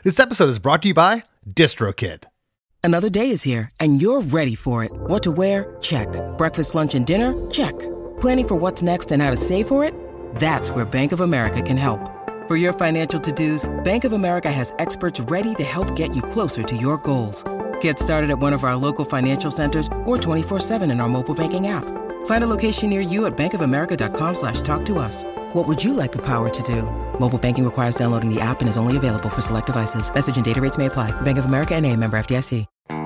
This episode is brought to you by DistroKid. Another day is here, and you're ready for it. What to wear? Check. Breakfast, lunch, and dinner? Check. Planning for what's next and how to save for it? That's where Bank of America can help. For your financial to-dos, Bank of America has experts ready to help get you closer to your goals. Get started at one of our local financial centers or 24/7 in our mobile banking app. Find a location near you at bankofamerica.com/talktous. What would you like the power to do? Mobile banking requires downloading the app and is only available for select devices. Message and data rates may apply. Bank of America N.A., member FDIC.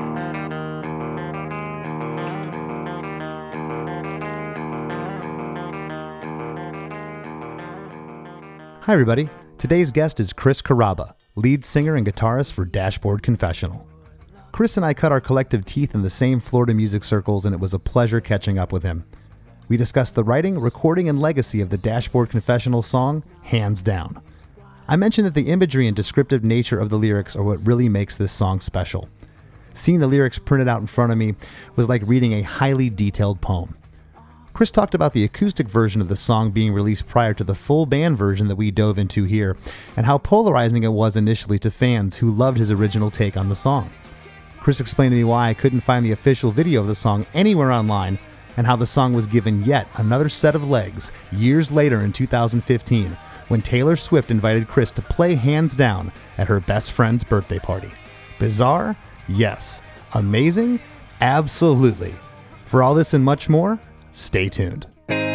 Hi, everybody. Today's guest is Chris Carrabba, lead singer and guitarist for Dashboard Confessional. Chris and I cut our collective teeth in the same Florida music circles, and it was a pleasure catching up with him. We discussed the writing, recording, and legacy of the Dashboard Confessional song, Hands Down. I mentioned that the imagery and descriptive nature of the lyrics are what really makes this song special. Seeing the lyrics printed out in front of me was like reading a highly detailed poem. Chris talked about the acoustic version of the song being released prior to the full band version that we dove into here, and how polarizing it was initially to fans who loved his original take on the song. Chris explained to me why I couldn't find the official video of the song anywhere online, and how the song was given yet another set of legs years later in 2015, when Taylor Swift invited Chris to play Hands Down at her best friend's birthday party. Bizarre? Yes. Amazing? Absolutely. For all this and much more, stay tuned.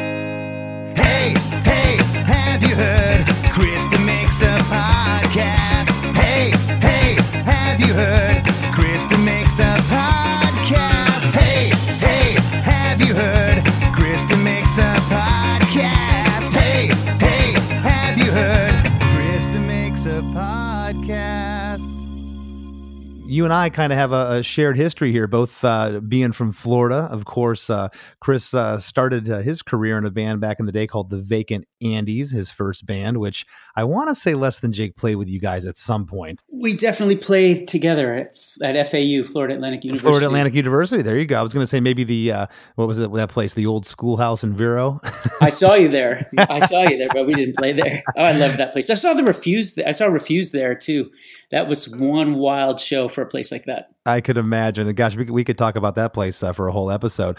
Hey, have you heard? Krista makes a podcast. Hey, have you heard? Krista makes a podcast. Hey, have you heard? Krista makes a podcast. Hey, have you heard? Krista makes a podcast. You and I kind of have a shared history here, both being from Florida. Of course, Chris started his career in a band back in the day called the Vacant Andes, his first band, which I want to say Less Than Jake played with you guys at some point. We definitely played together at FAU, Florida Atlantic University. Florida Atlantic University. There you go. I was going to say maybe the, what was it, that place, the old schoolhouse in Vero? I saw you there. But we didn't play there. Oh, I love that place. I saw Refused there too. That was one wild show for a place like that. I could imagine. And gosh, we could talk about that place for a whole episode.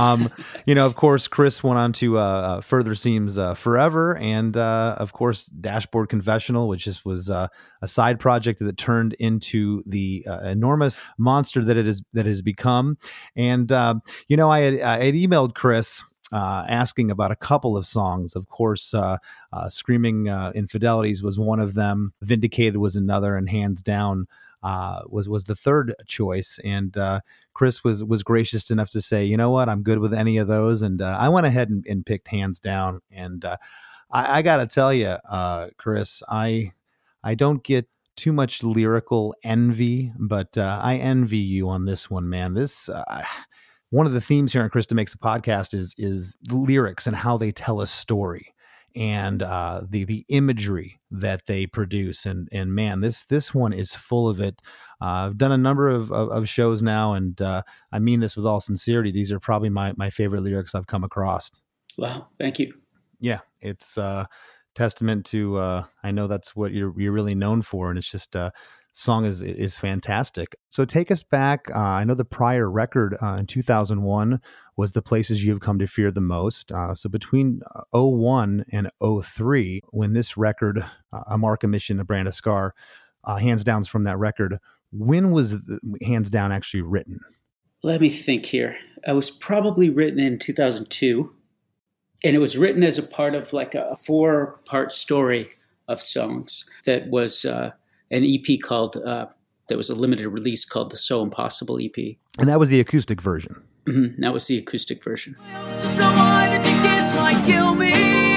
Of course, Chris went on to Further Seems Forever, and of course, Dashboard Confessional, which just was a side project that turned into the enormous monster that it has become. And I had emailed Chris asking about a couple of songs. Of course, Screaming Infidelities was one of them. Vindicated was another, and Hands Down was the third choice. And Chris was gracious enough to say, you know what, I'm good with any of those. And I went ahead and picked Hands Down. And I got to tell you, Chris, I don't get too much lyrical envy, but I envy you on this one, man. This one of the themes here on Krista Makes a Podcast is the lyrics and how they tell a story, and the imagery that they produce. And man, this one is full of it. I've done a number of shows now, and I mean this with all sincerity. These are probably my favorite lyrics I've come across. Wow, thank you. Yeah, it's testament to I know that's what you're really known for, and it's just song is fantastic. So take us back. I know the prior record in 2001 was The Places You've Come to Fear the Most. So between 01 and 03, when this record, A Mark, a Mission, a Brand, a Scar, Hands Down's from that record, when was Hands Down actually written? Let me think here. It was probably written in 2002, and it was written as a part of like a 4-part story of songs that was an EP called, that was a limited release called the So Impossible EP. And that was the acoustic version. Mm-hmm. That was the acoustic version. So why did you kiss like kill me?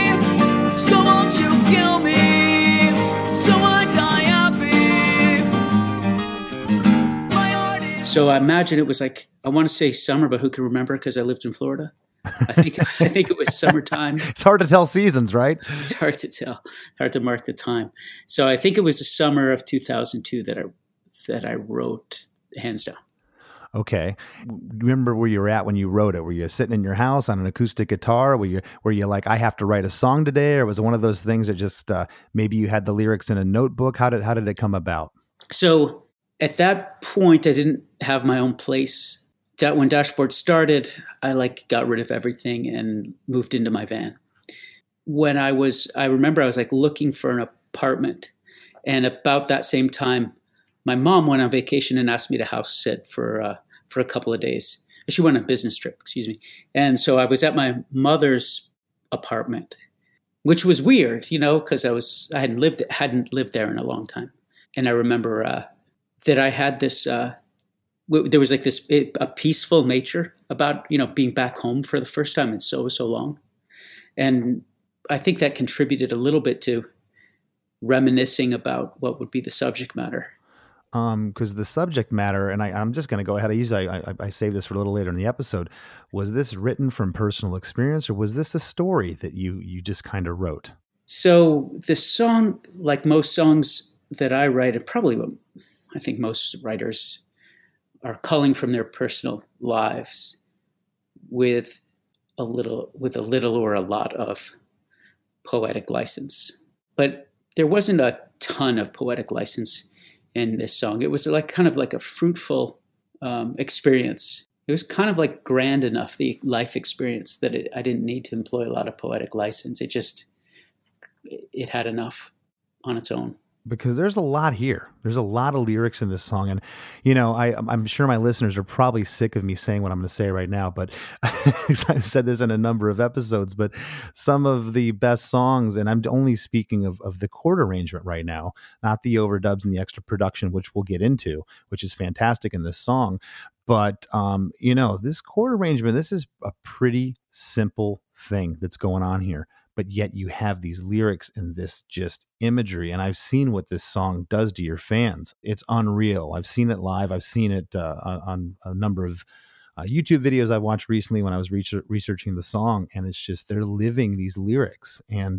So won't you kill me? So I die happy. So I imagine it was like, I want to say summer, but who can remember because I lived in Florida. I think it was summertime. It's hard to tell seasons, right? It's hard to tell, hard to mark the time. So I think it was the summer of 2002 that I wrote Hands Down. Okay. Remember where you were at when you wrote it? Were you sitting in your house on an acoustic guitar? Were you like, I have to write a song today? Or was it one of those things that just maybe you had the lyrics in a notebook? How did it come about? So at that point, I didn't have my own place. When Dashboard started, I got rid of everything and moved into my van. I remember I was looking for an apartment, and about that same time, my mom went on vacation and asked me to house sit for a couple of days. She went on a business trip, excuse me. And so I was at my mother's apartment, which was weird, because I hadn't lived there in a long time. And I remember that I had this. There was a peaceful nature about being back home for the first time in so long, and I think that contributed a little bit to reminiscing about what would be the subject matter. Because the subject matter, and I'm just going to go ahead. I save this for a little later in the episode. Was this written from personal experience, or was this a story that you just kind of wrote? So the song, like most songs that I write, and probably what I think most writers are culling from their personal lives with a little or a lot of poetic license. But there wasn't a ton of poetic license in this song. It was kind of like a fruitful experience. It was kind of grand enough, the life experience, that I didn't need to employ a lot of poetic license. It had enough on its own. Because there's a lot here. There's a lot of lyrics in this song. And, I'm sure my listeners are probably sick of me saying what I'm going to say right now, but I've said this in a number of episodes, but some of the best songs, and I'm only speaking of the chord arrangement right now, not the overdubs and the extra production, which we'll get into, which is fantastic in this song. But, this chord arrangement, this is a pretty simple thing that's going on here. But yet you have these lyrics and this just imagery. And I've seen what this song does to your fans. It's unreal. I've seen it live. I've seen it on a number of YouTube videos I watched recently when I was researching the song. And it's just, they're living these lyrics. And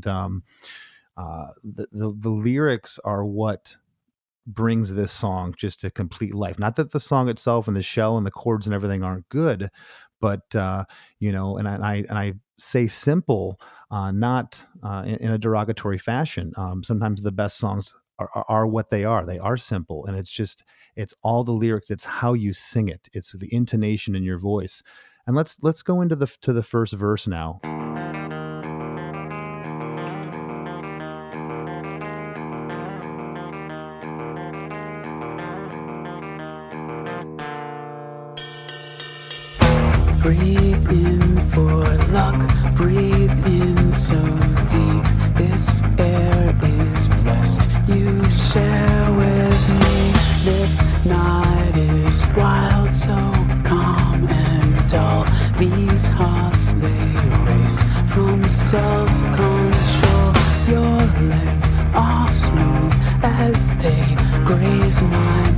the lyrics are what brings this song just to complete life. Not that the song itself and the shell and the chords and everything aren't good, but and I say simple, not in a derogatory fashion. Sometimes the best songs are what they are. They are simple, and it's all the lyrics. It's how you sing it. It's the intonation in your voice. And let's go into the first verse now. Breathe in for luck, breathe in so deep. This air is blessed, you share with me. This night is wild, so calm and dull. These hearts, they race from self-control. Your legs are smooth as they graze mine.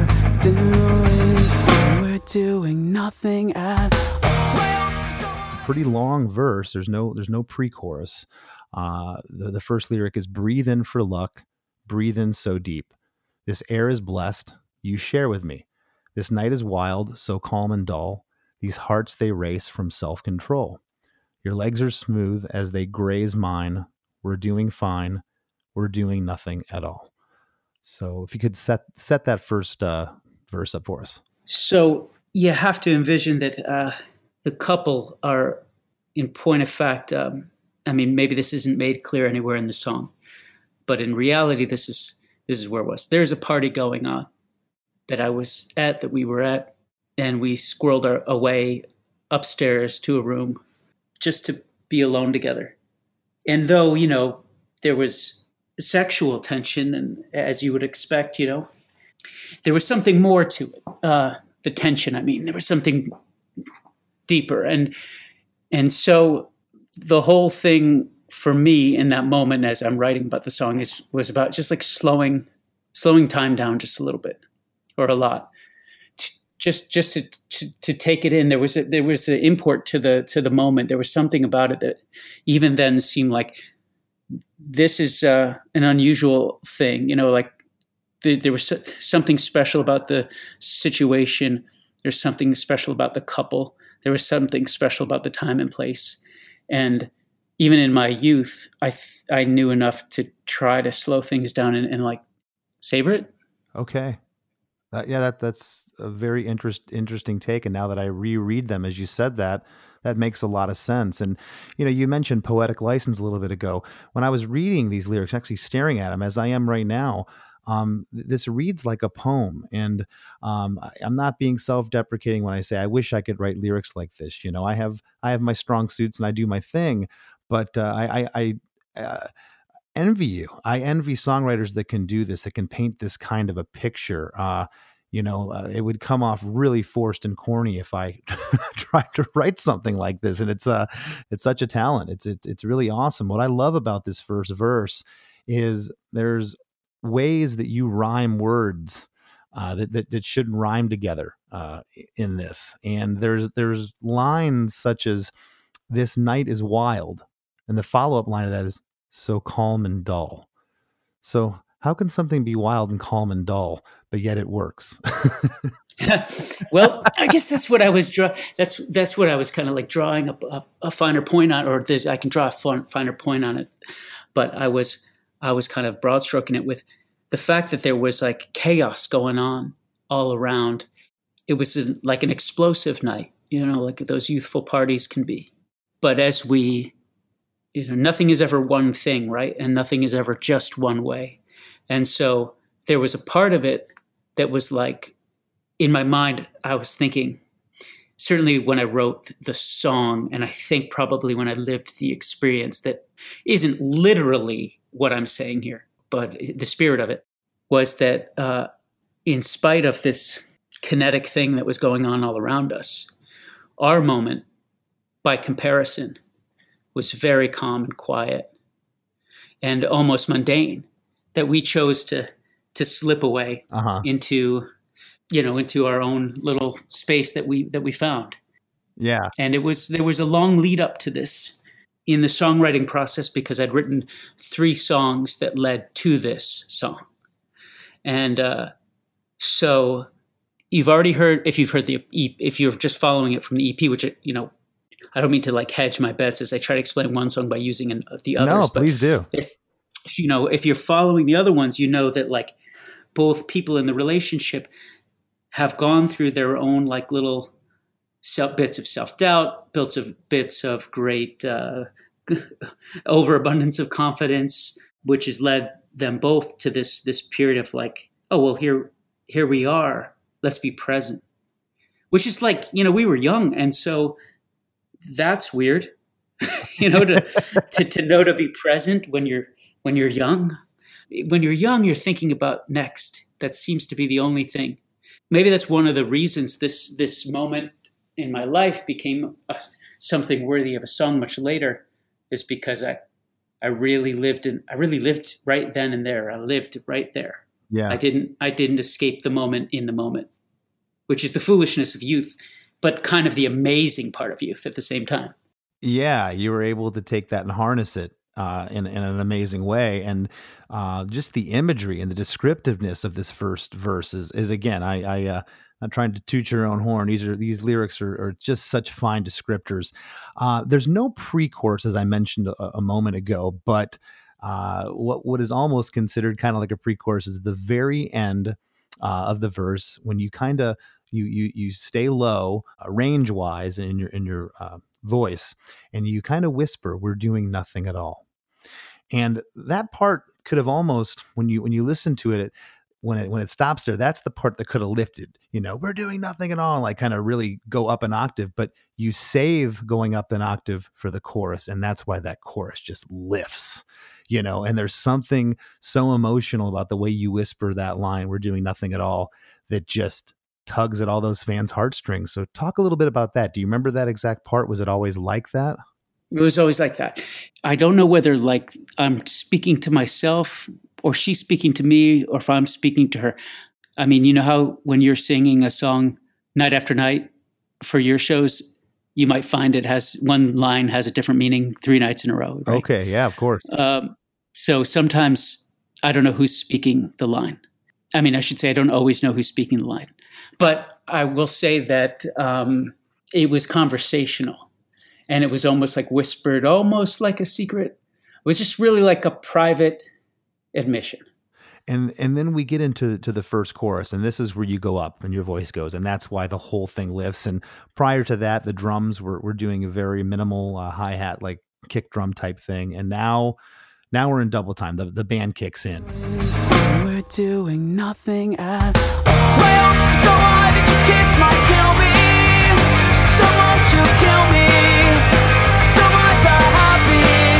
We're doing nothing at all. Pretty long verse. There's no pre-chorus. The first lyric is breathe in for luck, breathe in so deep. This air is blessed, you share with me. This night is wild, so calm and dull. These hearts they race from self-control. Your legs are smooth as they graze mine. We're doing fine. We're doing nothing at all. So if you could set that first verse up for us. So you have to envision that the couple are, in point of fact, maybe this isn't made clear anywhere in the song, but in reality, this is where it was. There's a party going on that we were at, and we squirreled our way upstairs to a room just to be alone together. And though, there was sexual tension, and as you would expect, there was something more to it. The tension, there was something deeper. And so the whole thing for me in that moment, as I'm writing about the song, was about just slowing time down just a little bit or a lot, just to take it in. There was an import to the moment. There was something about it that even then seemed like this is an unusual thing. There was something special about the situation. There's something special about the couple. There was something special about the time and place. And even in my youth, I knew enough to try to slow things down and savor it. Okay. That's a very interesting take. And now that I reread them, as you said that, that makes a lot of sense. And you mentioned poetic license a little bit ago. When I was reading these lyrics, actually staring at them as I am right now, this reads like a poem. And I'm not being self-deprecating when I say I wish I could write lyrics like this. I have my strong suits and I do my thing, but I envy you. I envy songwriters that can do this, that can paint this kind of a picture. It would come off really forced and corny if I tried to write something like this. And it's such a talent. It's really awesome. What I love about this first verse is there's ways that you rhyme words that shouldn't rhyme together in this. And there's lines such as "This night is wild," and the follow-up line of that is "so calm and dull." So how can something be wild and calm and dull, but yet it works? Well, I guess that's what I was that's what I was kind of like drawing a finer point on, or I can draw a finer point on it. But I was kind of broad stroking it with the fact that there was like chaos going on all around. It was like an explosive night, like those youthful parties can be. But as we nothing is ever one thing, right? And nothing is ever just one way. And so there was a part of it that was like, in my mind, I was thinking, certainly when I wrote the song, and I think probably when I lived the experience that isn't literally what I'm saying here, but the spirit of it was that in spite of this kinetic thing that was going on all around us, our moment, by comparison, was very calm and quiet and almost mundane, that we chose to slip away into our own little space that we found. Yeah. And there was a long lead up to this in the songwriting process, because I'd written 3 songs that led to this song. And so you've already heard, if you're just following it from the EP, which, I don't mean to like hedge my bets as I try to explain one song by using the others. No, please do. If you're following the other ones, that like both people in the relationship have gone through their own like little bits of self-doubt, bits of great overabundance of confidence, which has led them both to this period of like, oh, well, here we are. Let's be present. Which is like, we were young, and so that's weird, to know to be present when you're young. When you're young, you're thinking about next. That seems to be the only thing. Maybe that's one of the reasons this moment in my life became something worthy of a song much later, is because I really lived right then and there. I lived right there. Yeah. I didn't escape the moment in the moment, which is the foolishness of youth, but kind of the amazing part of youth at the same time. Yeah, you were able to take that and harness it in an amazing way. And just the imagery and the descriptiveness of this first verse is again, I'm trying to toot your own horn. These lyrics are just such fine descriptors. There's no pre-chorus, as I mentioned a moment ago, but what is almost considered kind of like a pre-chorus is the very end of the verse, when you kind of you stay low range wise in your voice, and you kind of whisper, "We're doing nothing at all." And that part could have almost, when you listen to it, when it stops there, that's the part that could have lifted, "We're doing nothing at all," like kind of really go up an octave, but you save going up an octave for the chorus. And that's why that chorus just lifts, and there's something so emotional about the way you whisper that line, "We're doing nothing at all," that just tugs at all those fans' heartstrings. So talk a little bit about that. Do you remember that exact part? Was it always like that? It was always like that. I don't know whether like I'm speaking to myself or she's speaking to me, or if I'm speaking to her. I mean, you know how when you're singing a song night after night for your shows, you might find it has one line has a different meaning 3 nights in a row. Right? Okay. Yeah, of course. So sometimes I don't know who's speaking the line. I mean, I should say I don't always know who's speaking the line. But I will say that it was conversational, and it was almost like whispered, almost like a secret. It was just really like a private admission. And then we get into the first chorus, and this is where you go up and your voice goes, and that's why the whole thing lifts. And prior to that, the drums were doing a very minimal hi-hat, like kick drum type thing. And now we're in double time. The band kicks in. We're doing nothing at all. My hopes are so high that your kiss might kill me. So won't you kill me? So I die happy.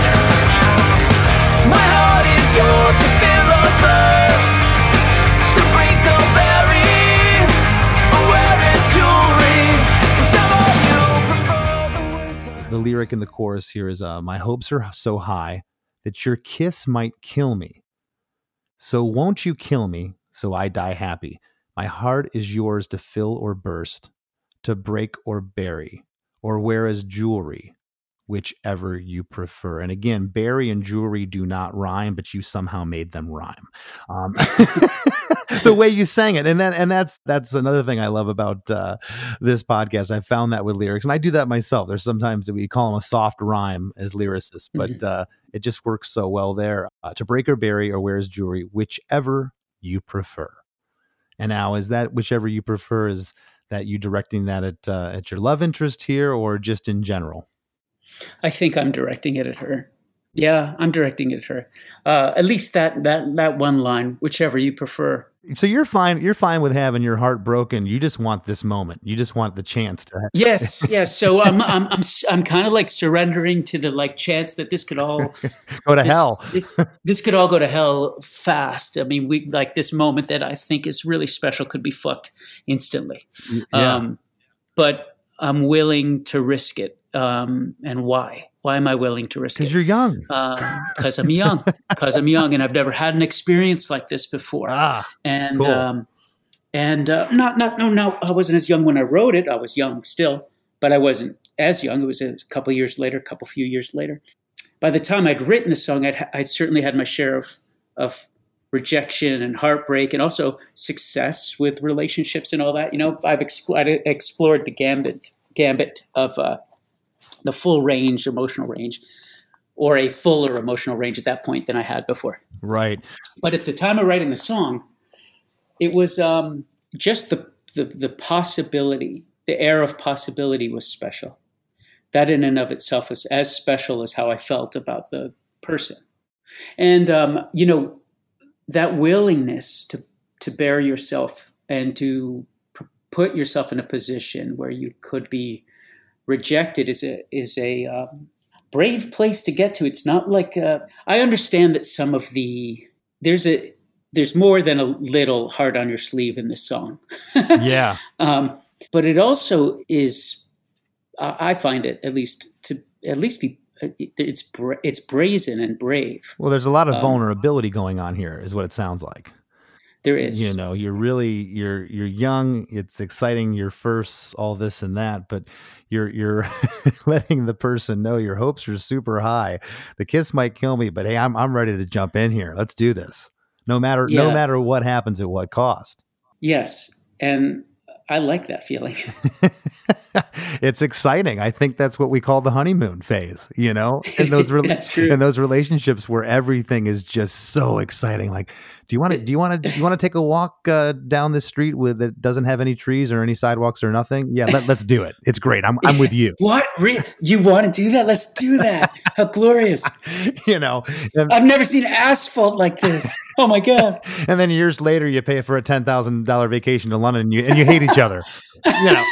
My heart is yours to fill or burst, to break or bury. Where is jewelry? Whichever you prefer. The words The lyric in the chorus here is, my hopes are so high that your kiss might kill me. So won't you kill me, so I die happy. My heart is yours to fill or burst, to break or bury, or wear as jewelry, whichever you prefer. And again, bury and jewelry do not rhyme, but you somehow made them rhyme. The way you sang it. And that's another thing I love about this podcast. I found that with lyrics, and I do that myself. There's sometimes that we call them a soft rhyme as lyricists, but it just works so well there. To break or bury or wear as jewelry, whichever you prefer. And now, is that whichever you prefer, is that you directing that at your love interest here, or just in general? I think I'm directing it at her. Yeah, I'm directing it at her. At least that one line, whichever you prefer. So you're fine with having your heart broken. You just want this moment. You just want the chance to. Yes. So I'm kind of like surrendering to the like chance that this could all go to hell. This could all go to hell fast. I mean, we like this moment that I think is really special could be fucked instantly. Yeah. But I'm willing to risk it. And why? Why am I willing to risk it? Because you're young. Because I'm young. Because I'm young, and I've never had an experience like this before. And cool. No, I wasn't as young when I wrote it. I was young still, but I wasn't as young. It was a couple few years later. By the time I'd written the song, I'd certainly had my share of rejection and heartbreak, and also success with relationships and all that. You know, I'd explored the gambit of the full range, emotional range, or a fuller emotional range at that point than I had before. Right. But at the time of writing the song, it was just the possibility, the air of possibility was special. That in and of itself was as special as how I felt about the person. And, that willingness to bear yourself and to put yourself in a position where you could be rejected is a brave place to get to. It's not like I understand that some of there's more than a little heart on your sleeve in this song. Yeah. But it also is. I find it at least be. It's brazen and brave. Well, there's a lot of vulnerability going on here, is what it sounds like. There is. You know, you're young. It's exciting. You're first, all this and that, but you're letting the person know your hopes are super high. The kiss might kill me, but hey, I'm ready to jump in here. Let's do this. No matter what happens, at what cost. Yes, and I like that feeling. It's exciting. I think that's what we call the honeymoon phase, you know, in those That's true. in those relationships where everything is just so exciting. Like, do you want to take a walk down this street that doesn't have any trees or any sidewalks or nothing? Yeah, let's do it. It's great. I'm with you. What? You want to do that? Let's do that. How glorious. You know, I've never seen asphalt like this. Oh my God. And then years later, you pay for a $10,000 vacation to London and you hate each other. You know.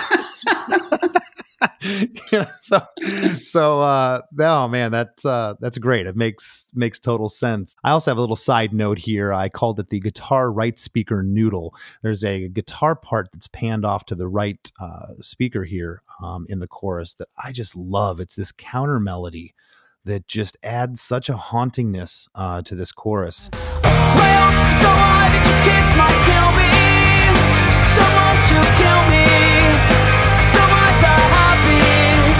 Oh man, that's great. It makes total sense. I also have a little side note here. I called it the guitar right speaker noodle. There's a guitar part that's panned off to the right speaker here in the chorus that I just love. It's this counter melody that just adds such a hauntingness to this chorus. My hopes are so high that your kiss might kill me. So won't you kill me? So I die happy.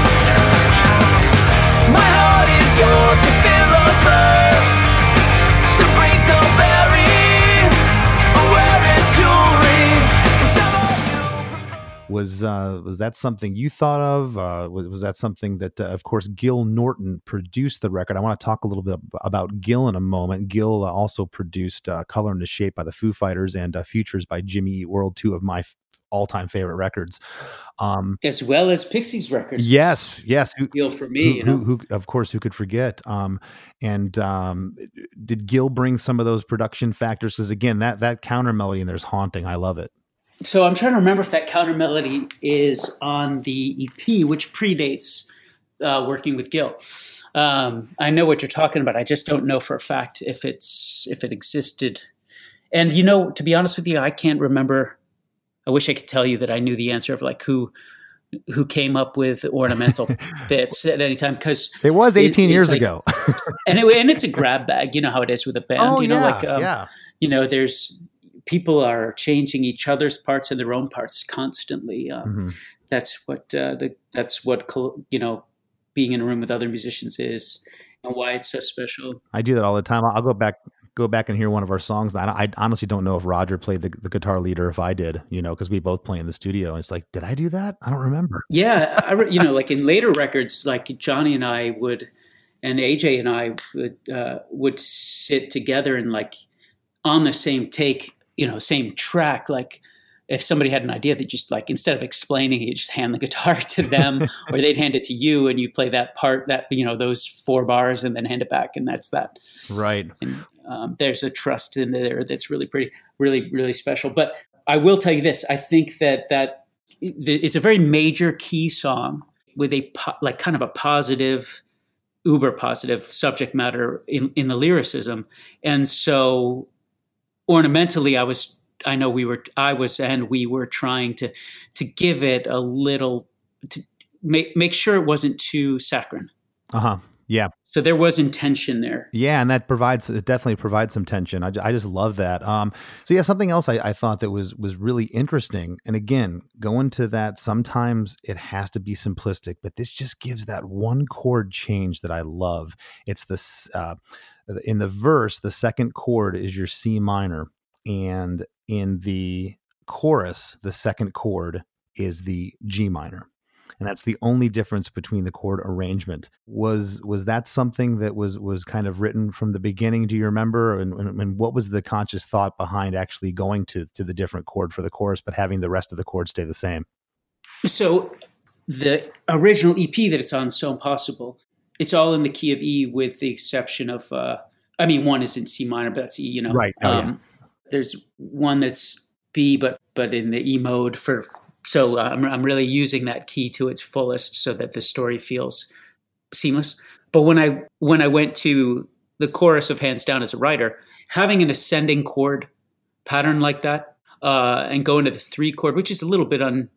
My heart is yours to fill or burst, to break or bury. Where is jewelry? Was that something you thought of? Was that something that, of course, Gil Norton produced the record? I want to talk a little bit about Gil in a moment. Gil also produced Color and the Shape by the Foo Fighters and Futures by Jimmy Eat World, two of my all-time favorite records. As well as Pixies records. Yes. Gil for me, who of course, who could forget? Did Gil bring some of those production factors? Because again, that counter melody in there's haunting. I love it. So I'm trying to remember if that counter melody is on the EP, which predates working with Gil. I know what you're talking about. I just don't know for a fact if it existed. And to be honest with you, I can't remember. I wish I could tell you that I knew the answer of like who came up with ornamental bits at any time, because it was 18 years ago. and it's a grab bag. You know how it is with a band. There's people are changing each other's parts and their own parts constantly. That's what being in a room with other musicians is, and why it's so special. I do that all the time. I'll go back and hear one of our songs. I honestly don't know if Roger played the guitar lead or if I did, because we both play in the studio. And it's like, did I do that? I don't remember. Yeah. Like in later records, like Johnny and I and AJ and I would sit together and like on the same take, same track. Like if somebody had an idea, that just like, instead of explaining, you just hand the guitar to them or they'd hand it to you and you play that part, that, those 4 bars and then hand it back. And that's that. Right. And there's a trust in there that's really pretty, really, really special. But I will tell you this, I think that it's a very major key song with a kind of a positive, uber positive subject matter in the lyricism. And so ornamentally, we were trying to give it a little, to make sure it wasn't too saccharine. Yeah. So there was intention there. Yeah, and it definitely provides some tension. I just love that. So yeah, something else I thought that was really interesting. And again, going to that, sometimes it has to be simplistic, but this just gives that one chord change that I love. It's this in the verse, the second chord is your C minor, and in the chorus, the second chord is the G minor. And that's the only difference between the chord arrangement. Was that something that was kind of written from the beginning? Do you remember? And what was the conscious thought behind actually going to the different chord for the chorus, but having the rest of the chords stay the same? So the original EP that it's on, So Impossible, it's all in the key of E with the exception of, one is in C minor, but that's E, Right. There's one that's B, but in the E mode for... So I'm really using that key to its fullest so that the story feels seamless. But when I went to the chorus of Hands Down as a writer, having an ascending chord pattern like that, and going to the 3 chord, which is a little bit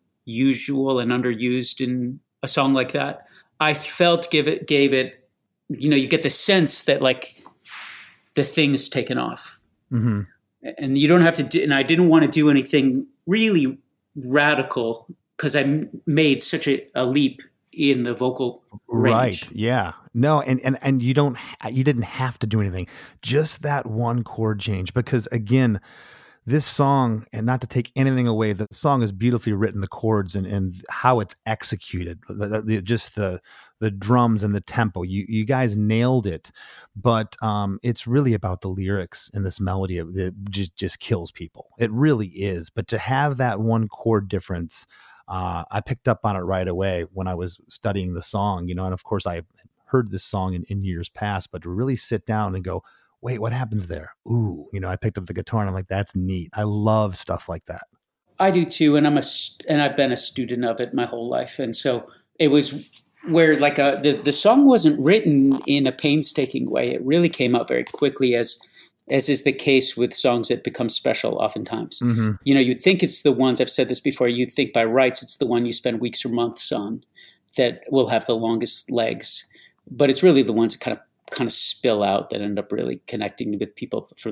unusual and underused in a song like that, I felt gave it, you get the sense that like the thing's taken off. Mm-hmm. And you don't have to do, and I didn't want to do anything really radical because I made such a leap in the vocal range. Right. Yeah. No. And you didn't have to do anything, just that one chord change, because again, this song, and not to take anything away, the song is beautifully written, the chords and how it's executed, just the drums and the tempo, you guys nailed it. But it's really about the lyrics and this melody that just kills people. It really is. But to have that one chord difference, I picked up on it right away when I was studying the song, and of course I heard this song in years past, but to really sit down and go, wait, what happens there? Ooh, I picked up the guitar and I'm like, that's neat. I love stuff like that. I do too. And I've been a student of it my whole life. And so it was where like the song wasn't written in a painstaking way. It really came out very quickly, as is the case with songs that become special oftentimes. Mm-hmm. You'd think it's the ones, I've said this before, you'd think by rights it's the one you spend weeks or months on that will have the longest legs. But it's really the ones that kind of spill out that end up really connecting with people for,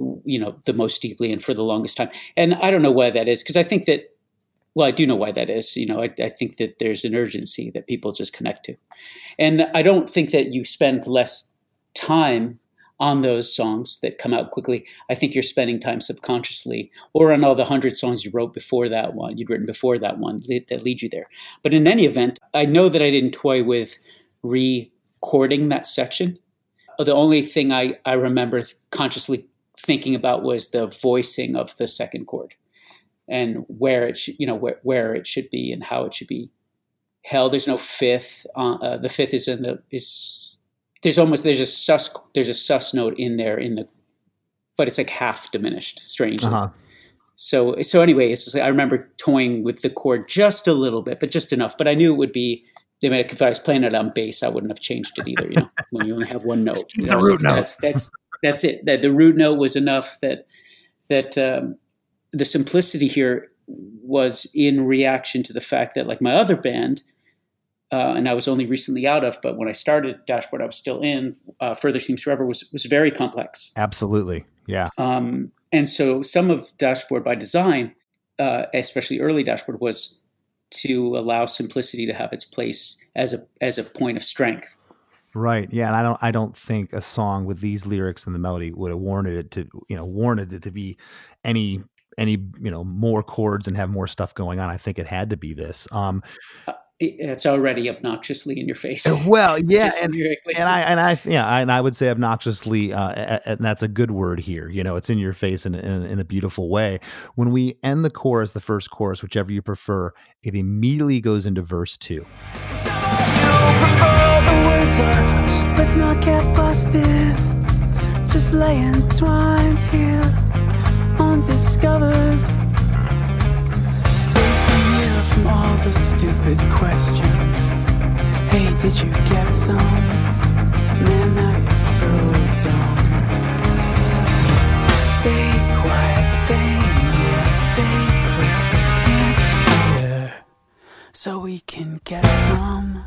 the most deeply and for the longest time. And I don't know why that is, because I think that, I do know why that is. I think that there's an urgency that people just connect to. And I don't think that you spend less time on those songs that come out quickly. I think you're spending time subconsciously, or on all the 100 songs you'd written before that one that lead you there. But in any event, I know that I didn't toy with recording that section. The only thing I remember consciously thinking about was the voicing of the second chord and where it should, where it should be and how it should be held. There's no fifth. The fifth is there's a sus note in there but it's like half diminished, strangely. Uh-huh. So anyway, it's just like, I remember toying with the chord just a little bit, but just enough. But I knew it would be. I mean, if I was playing it on bass, I wouldn't have changed it either. When you only have one note, The root note. That's it. That the root note was enough. That the simplicity here was in reaction to the fact that, like my other band, and I was only recently out of, but when I started Dashboard, I was still in. Further Seems Forever was very complex. Absolutely, yeah. And so some of Dashboard by design, especially early Dashboard, was to allow simplicity to have its place as a point of strength. Right. Yeah. And I don't think a song with these lyrics and the melody would have warranted it to be any more chords and have more stuff going on. I think it had to be this. It's already obnoxiously in your face. Well, yeah, and I would say obnoxiously, and that's a good word here. It's in your face in a beautiful way. When we end the chorus, the first chorus, whichever you prefer, it immediately goes into verse 2. Let's not get busted. Just lay entwined here, undiscovered. From all the stupid questions. Hey, did you get some? Man, that is so dumb. Stay quiet, stay near, stay close, they can't hear, so we can get some.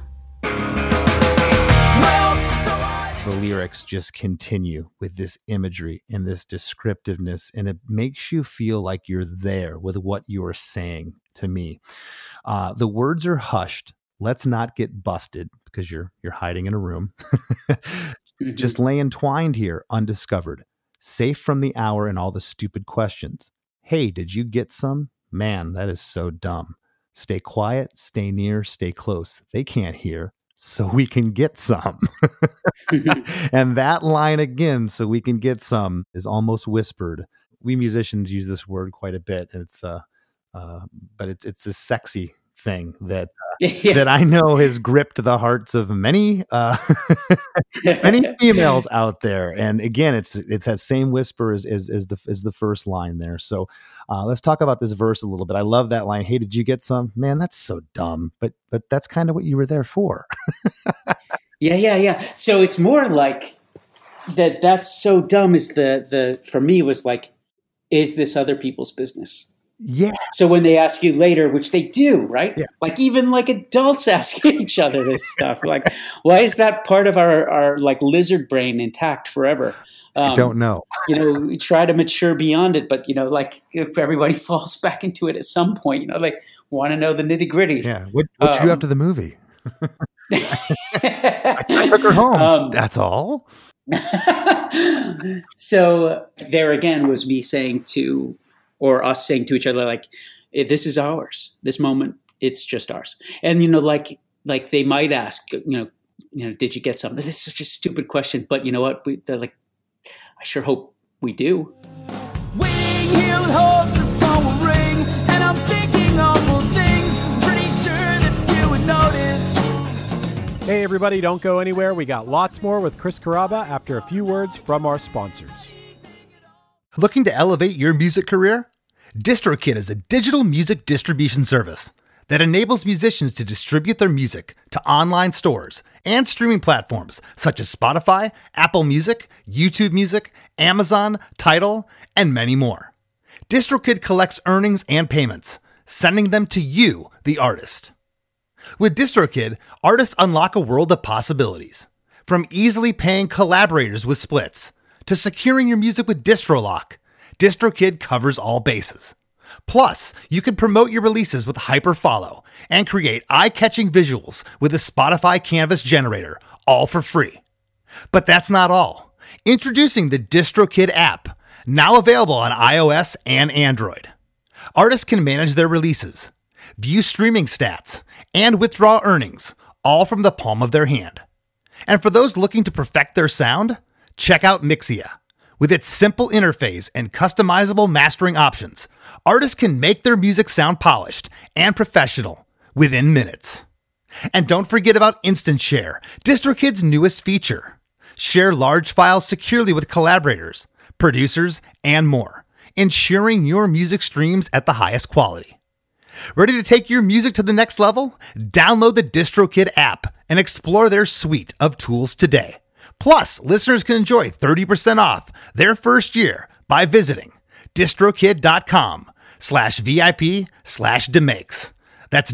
The lyrics just continue with this imagery and this descriptiveness, and it makes you feel like you're there with what you're saying to me. The words are hushed. Let's not get busted, because you're hiding in a room. Mm-hmm. Just lay entwined here, undiscovered, safe from the hour and all the stupid questions. Hey, did you get some? Man, that is so dumb. Stay quiet, stay near, stay close. They can't hear, so we can get some. And that line again, so we can get some, is almost whispered. We musicians use this word quite a bit. It's but it's this sexy thing that that I know has gripped the hearts of many many females out there. And again, it's that same whisper as the first line there. So let's talk about this verse a little bit. I love that line. Hey, did you get some? Man, that's so dumb. But that's kind of what you were there for. Yeah. So it's more like that's so dumb is the for me was like, is this other people's business? Yeah. So when they ask you later, which they do, right? Yeah. Like even like adults asking each other this stuff, like, why is that part of our like lizard brain intact forever? I don't know. We try to mature beyond it, but like if everybody falls back into it at some point, like want to know the nitty gritty. Yeah. What did you do after the movie? I took her home. That's all. So there again was me saying or us saying to each other, like, this is ours. This moment, it's just ours. And, like they might ask, did you get something? This is such a stupid question, but you know what? They're like, I sure hope we do. Wing-heeled hopes of phone will ring, and I'm thinking awful things. Pretty sure that few would notice. Hey everybody, don't go anywhere. We got lots more with Chris Carrabba after a few words from our sponsors. Looking to elevate your music career? DistroKid is a digital music distribution service that enables musicians to distribute their music to online stores and streaming platforms such as Spotify, Apple Music, YouTube Music, Amazon, Tidal, and many more. DistroKid collects earnings and payments, sending them to you, the artist. With DistroKid, artists unlock a world of possibilities. From easily paying collaborators with splits, to securing your music with DistroLock, DistroKid covers all bases. Plus, you can promote your releases with Hyperfollow and create eye-catching visuals with the Spotify Canvas generator, all for free. But that's not all. Introducing the DistroKid app, now available on iOS and Android. Artists can manage their releases, view streaming stats, and withdraw earnings, all from the palm of their hand. And for those looking to perfect their sound, check out Mixia. With its simple interface and customizable mastering options, artists can make their music sound polished and professional within minutes. And don't forget about Instant Share, DistroKid's newest feature. Share large files securely with collaborators, producers, and more, ensuring your music streams at the highest quality. Ready to take your music to the next level? Download the DistroKid app and explore their suite of tools today. Plus, listeners can enjoy 30% off their first year by visiting distrokid.com/VIP/demakes. That's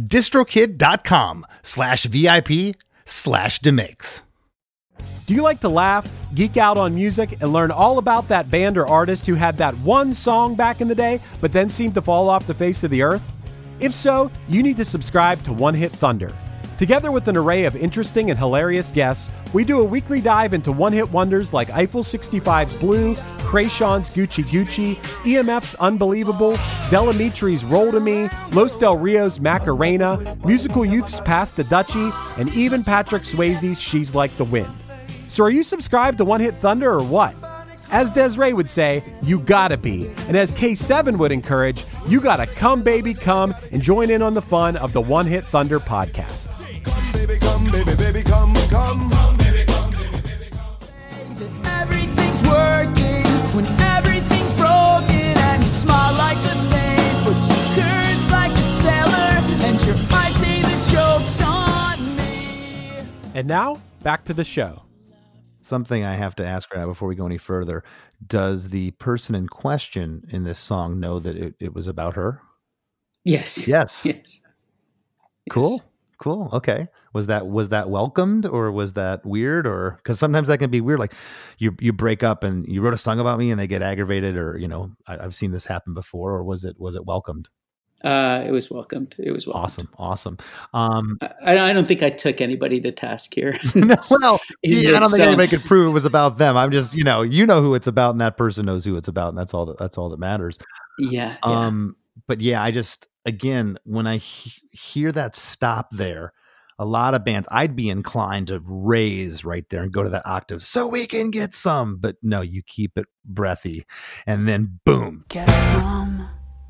distrokid.com/VIP/demakes. Do you like to laugh, geek out on music, and learn all about that band or artist who had that one song back in the day, but then seemed to fall off the face of the earth? If so, you need to subscribe to One Hit Thunder. Together with an array of interesting and hilarious guests, we do a weekly dive into one-hit wonders like Eiffel 65's Blue, Krayshawn's Gucci Gucci, EMF's Unbelievable, Delamitri's Roll to Me, Los Del Rio's Macarena, Musical Youth's Pass to Dutchie, and even Patrick Swayze's She's Like the Wind. So are you subscribed to One Hit Thunder or what? As Desiree would say, you gotta be. And as K7 would encourage, you gotta come baby come and join in on the fun of the One Hit Thunder podcast. Come, baby, come, baby, baby, come, come. Come, baby, come, baby, baby, come. Everything's working when everything's broken, and you smile like the saint, but you curse like a sailor, and your eyes say the joke's on me. And now, back to the show. Something I have to ask right now before we go any further. Does the person in question in this song know that it was about her? Yes. Yes. Yes. Cool. Yes. Cool. Okay. Was that welcomed, or was that weird? Or because sometimes that can be weird. Like you break up and you wrote a song about me and they get aggravated, or I've seen this happen before. Or was it welcomed? It was welcomed. It was welcomed. Awesome. I don't think I took anybody to task here. No, well, I don't think song. anybody could prove it was about them. I'm just, you know who it's about, and that person knows who it's about, and that's all that matters. Yeah. But yeah, I just, again, when I hear that stop there, a lot of bands, I'd be inclined to raise right there and go to that octave so we can get some. But no, you keep it breathy, and then boom. Get some.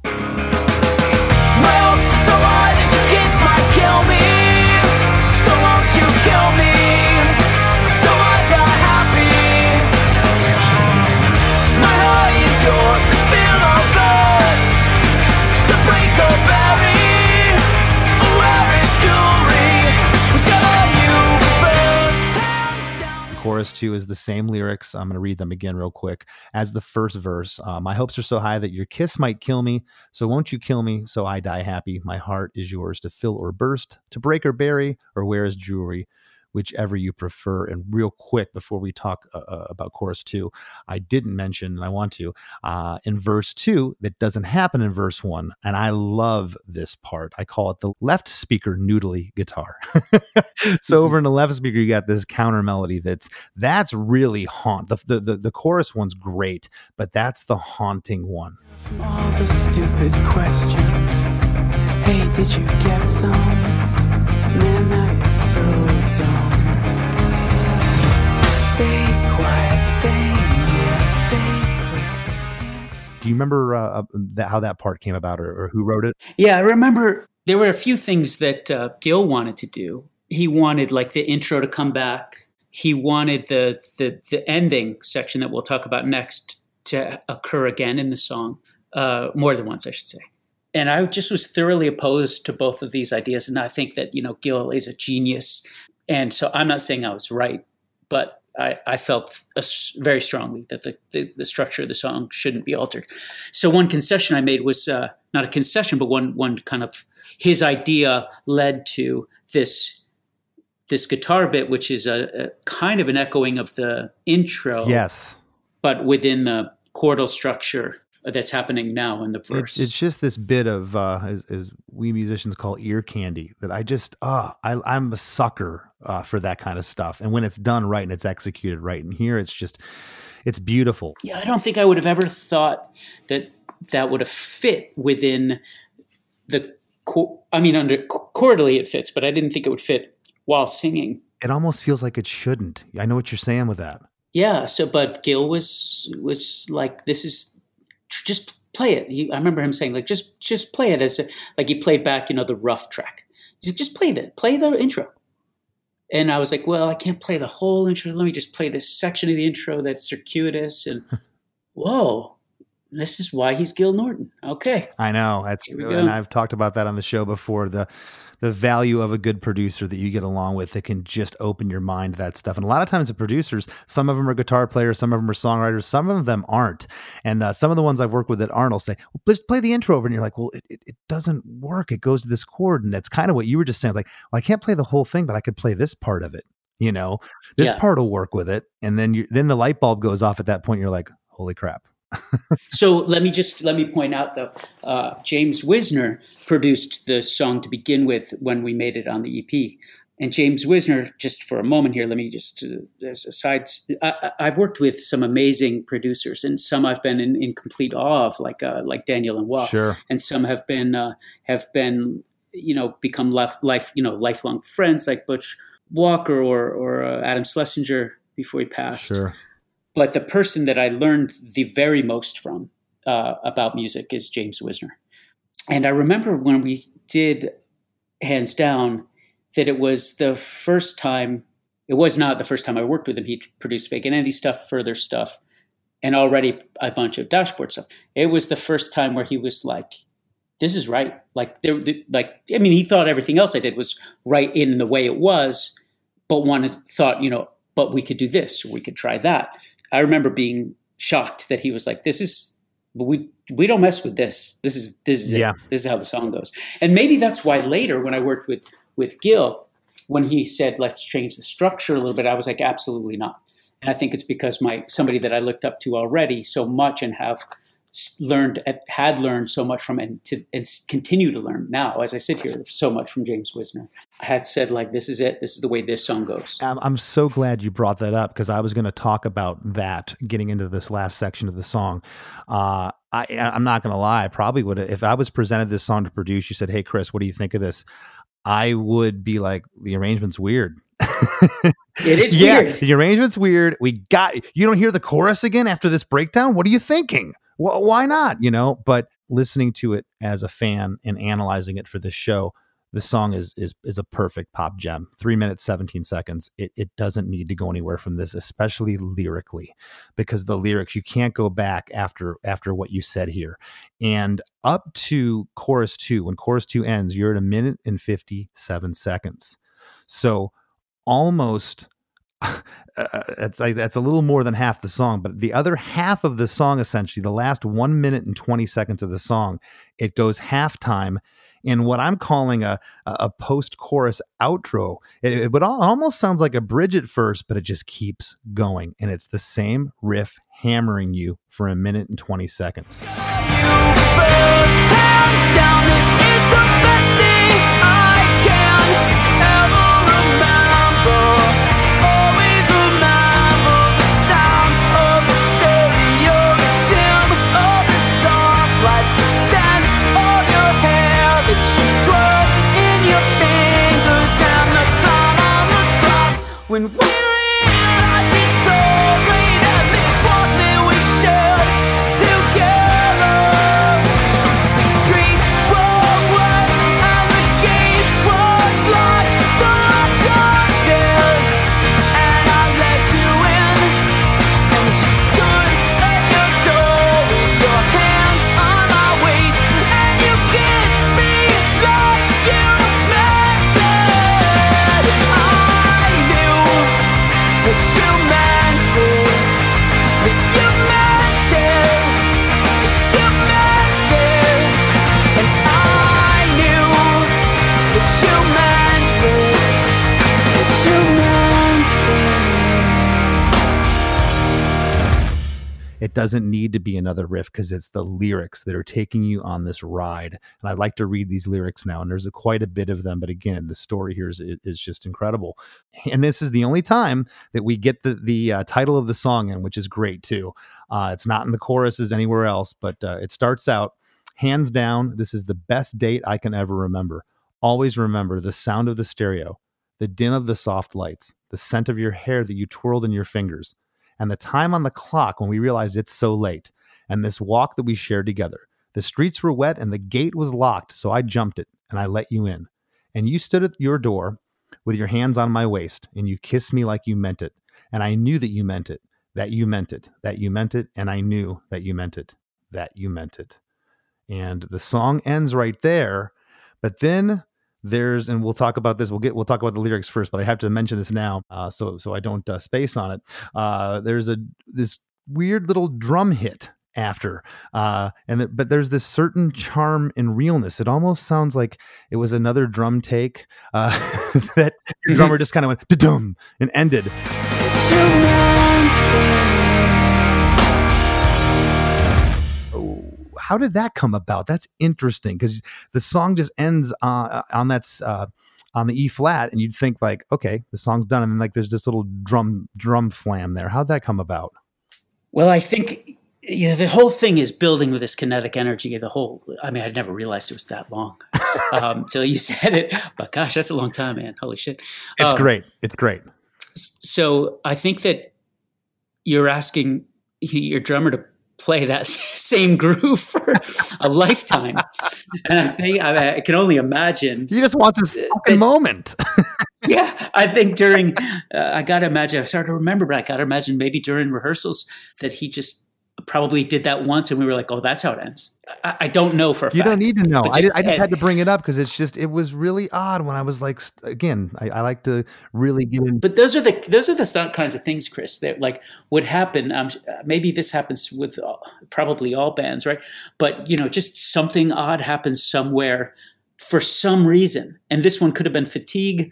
My hopes are so high that your kiss might kill me. So won't you kill me? So I die happy. My heart is yours to feel or burst, to break or bury. Where is jewelry? Whichever you prefer. Hands down. Chorus 2 is the same lyrics. I'm going to read them again real quick as the first verse. My hopes are so high that your kiss might kill me. So won't you kill me? So I die happy. My heart is yours to fill or burst, to break or bury, or wear as jewelry, whichever you prefer. And real quick, before we talk about chorus 2, I didn't mention, and I want to, in verse 2, that doesn't happen in verse 1. And I love this part. I call it the left speaker noodly guitar. So over in the left speaker, you got this counter melody that's really the chorus one's great, but that's the haunting one. All the stupid questions. Hey, did you get some? Man, that is so dumb. Stay quiet, stay near, stay close. Do you remember how that part came about, or who wrote it? Yeah, I remember there were a few things that Gil wanted to do. He wanted like the intro to come back. He wanted the ending section that we'll talk about next to occur again in the song, more than once, I should say. And I just was thoroughly opposed to both of these ideas. And I think that, Gil is a genius. And so I'm not saying I was right, but I felt very strongly that the structure of the song shouldn't be altered. So one concession I made was not a concession, but one kind of his idea led to this guitar bit, which is a kind of an echoing of the intro. Yes. But within the chordal structure that's happening now in the verse. It's just this bit of, as we musicians call ear candy, that I just, I'm a sucker for that kind of stuff. And when it's done right and it's executed right, and here it's beautiful. Yeah, I don't think I would have ever thought that would have fit within under chordally it fits, but I didn't think it would fit while singing. It almost feels like it shouldn't. I know what you're saying with that. Yeah. So, but Gil was like, this is just play it. I remember him saying like, just play it like he played back, the rough track. Just play the intro. And I was like, well, I can't play the whole intro. Let me just play this section of the intro that's circuitous. And whoa, this is why he's Gil Norton. Okay. I know. And I've talked about that on the show before, the value of a good producer that you get along with that can just open your mind to that stuff. And a lot of times the producers, some of them are guitar players, some of them are songwriters, some of them aren't. And some of the ones I've worked with that aren't will say, well, just play the intro over. And you're like, well, it doesn't work. It goes to this chord. And that's kind of what you were just saying. Like, well, I can't play the whole thing, but I could play this part of it. This part will work with it. And then then the light bulb goes off at that point. You're like, holy crap. So let me point out though, James Wisner produced the song to begin with when we made it on the EP. And James Wisner, just for a moment here, let me just as a side, I've worked with some amazing producers, and some I've been in complete awe of, like Daniel Lanois. Sure. And some have been become lifelong friends, like Butch Walker or Adam Schlesinger before he passed. Sure. But the person that I learned the very most from about music is James Wisner. And I remember when we did Hands Down that it was the first time, it was not the first time I worked with him. He produced Fake and Andy stuff, Further stuff, and already a bunch of Dashboard stuff. It was the first time where he was like, this is right. He thought everything else I did was right in the way it was, but but we could do this, or we could try that. I remember being shocked that he was like, we don't mess with this. This is Yeah. it. This is how the song goes. And maybe that's why later when I worked with Gil, when he said, let's change the structure a little bit, I was like, absolutely not. And I think it's because somebody that I looked up to already so much and had learned so much from, and continue to learn now as I sit here so much from James Wisner. I had said, like, this is it. This is the way this song goes. I'm so glad you brought that up, because I was going to talk about that getting into this last section of the song. I'm not going to lie. I probably would have, if I was presented this song to produce, you said, hey, Chris, what do you think of this? I would be like, the arrangement's weird. It is weird. The arrangement's weird. You don't hear the chorus again after this breakdown? What are you thinking? Well, why not? But listening to it as a fan and analyzing it for this show, the song is a perfect pop gem. 3 minutes, 17 seconds. It doesn't need to go anywhere from this, especially lyrically, because the lyrics, you can't go back after what you said here. And up to chorus 2, when chorus 2 ends, you're at 1 minute and 57 seconds. So almost that's a little more than half the song, but the other half of the song, essentially the last 1 minute and 20 seconds of the song, it goes halftime in what I'm calling a post-chorus outro. It almost sounds like a bridge at first, but it just keeps going, and it's the same riff hammering you for 1 minute and 20 seconds. When we realize it's so late and it's what we share together. The streets were wet and the gate was locked, so I jumped in and I let you in. And you stood at your door with your hands on my waist, and you kissed me like you meant it. I knew it doesn't need to be another riff because it's the lyrics that are taking you on this ride. And I'd like to read these lyrics now, and there's quite a bit of them. But again, the story here is just incredible. And this is the only time that we get the title of the song in, which is great too. It's not in the choruses anywhere else, but it starts out, hands down, this is the best date I can ever remember. Always remember the sound of the stereo, the dim of the soft lights, the scent of your hair that you twirled in your fingers, and the time on the clock when we realized it's so late, and this walk that we shared together. The streets were wet and the gate was locked, so I jumped it and I let you in. And you stood at your door with your hands on my waist, and you kissed me like you meant it. And I knew that you meant it, that you meant it, that you meant it, and I knew that you meant it, that you meant it. And the song ends right there. But then there's, and we'll talk about this. We'll talk about the lyrics first, but I have to mention this now, so I don't space on it. There's this weird little drum hit after, but there's this certain charm and realness. It almost sounds like it was another drum take that the drummer just kind of went da-dum and ended. How did that come about? That's interesting because the song just ends on the E flat, and you'd think like, okay, the song's done, and then like there's this little drum flam there. How'd that come about? Well, I think the whole thing is building with this kinetic energy. I mean, I'd never realized it was that long until you said it. But gosh, that's a long time, man. Holy shit! It's great. It's great. So I think that you're asking your drummer to play that same groove for a lifetime. And I think I can only imagine. He just wants his fucking moment. Yeah, I think during, I got to imagine, I started to remember, but I got to imagine maybe during rehearsals that he just probably did that once and we were like, oh, that's how it ends. I don't know for a fact. You don't need to know. I just had to bring it up because it was really odd when I was like, again, I like to really get in. But those are the kinds of things, Chris, that like would happen. Maybe this happens with probably all bands, right? But just something odd happens somewhere for some reason. And this one could have been fatigue,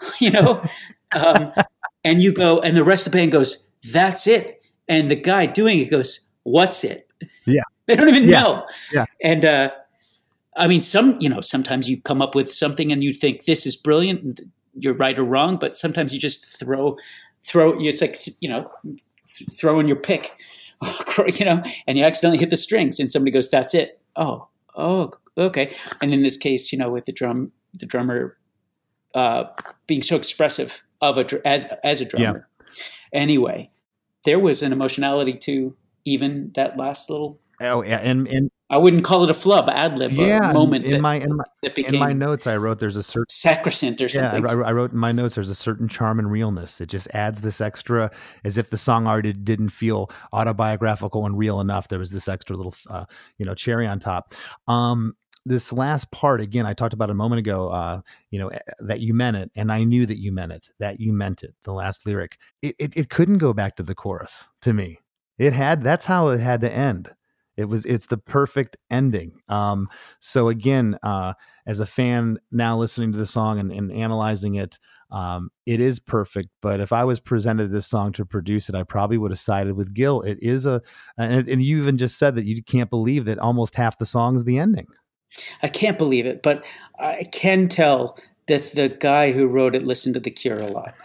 and you go, and the rest of the band goes, that's it. And the guy doing it goes, what's it? Yeah. They don't even know. Yeah. And I mean, sometimes you come up with something and you think this is brilliant and you're right or wrong, but sometimes you just throw, it's like, throwing your pick, and you accidentally hit the strings and somebody goes, that's it. Oh, okay. And in this case, with the drummer being so expressive of as a drummer. Yeah. Anyway, there was an emotionality to even that last little. Oh yeah, and I wouldn't call it a flub, ad lib moment. In my notes, I wrote there's a certain sacrosanct or something. Yeah, I wrote in my notes there's a certain charm and realness. It just adds this extra, as if the song already didn't feel autobiographical and real enough. There was this extra little, cherry on top. This last part, again, I talked about a moment ago, that you meant it. And I knew that you meant it, that you meant it. The last lyric, it couldn't go back to the chorus to me. That's how it had to end. It's the perfect ending. So again, as a fan now listening to the song and analyzing it, it is perfect. But if I was presented this song to produce it, I probably would have sided with Gil. It is and you even just said that you can't believe that almost half the song is the ending. I can't believe it, but I can tell that the guy who wrote it listened to The Cure a lot.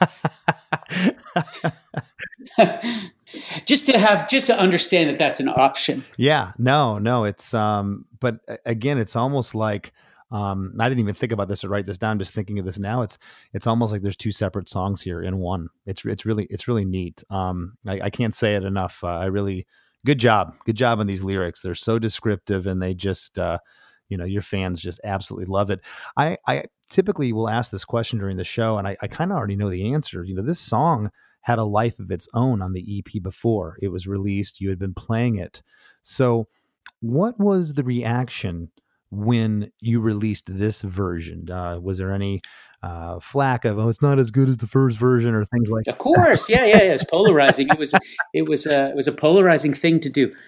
just to understand that that's an option. Yeah, no, it's but again, it's almost like I didn't even think about this or write this down. Just thinking of this now, it's almost like there's two separate songs here in one. It's really neat. I can't say it enough. Good job on these lyrics. They're so descriptive, and they just your fans just absolutely love it. I typically will ask this question during the show, and I kind of already know the answer. This song had a life of its own on the EP before it was released. You had been playing it. So what was the reaction when you released this version? Was there any flack of, it's not as good as the first version, or things like that? Of course. Yeah. It's polarizing. It was a polarizing thing to do.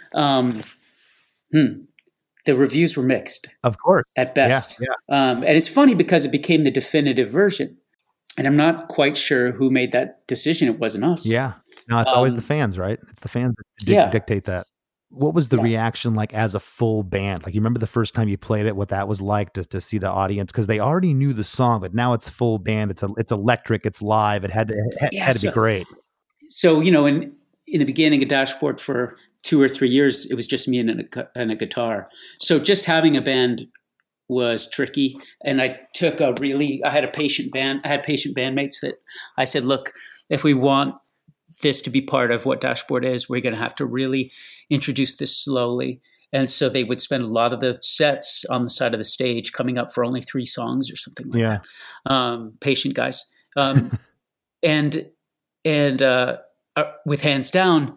The reviews were mixed. Of course. At best. Yeah. And it's funny because it became the definitive version. And I'm not quite sure who made that decision. It wasn't us. Yeah. No, it's always the fans, right? It's the fans that dictate that. What was the reaction like as a full band? Like, you remember the first time you played it, what that was like to see the audience? Because they already knew the song, but now it's full band. It's electric. It's live. It had to be great. So, in the beginning of Dashboard for 2 or 3 years, it was just me and a guitar. So just having a band was tricky. And I had a patient band. I had patient bandmates that I said, look, if we want this to be part of what Dashboard is, we're going to have to really introduce this slowly. And so they would spend a lot of the sets on the side of the stage coming up for only 3 songs or something like that. Patient guys. And with Hands Down,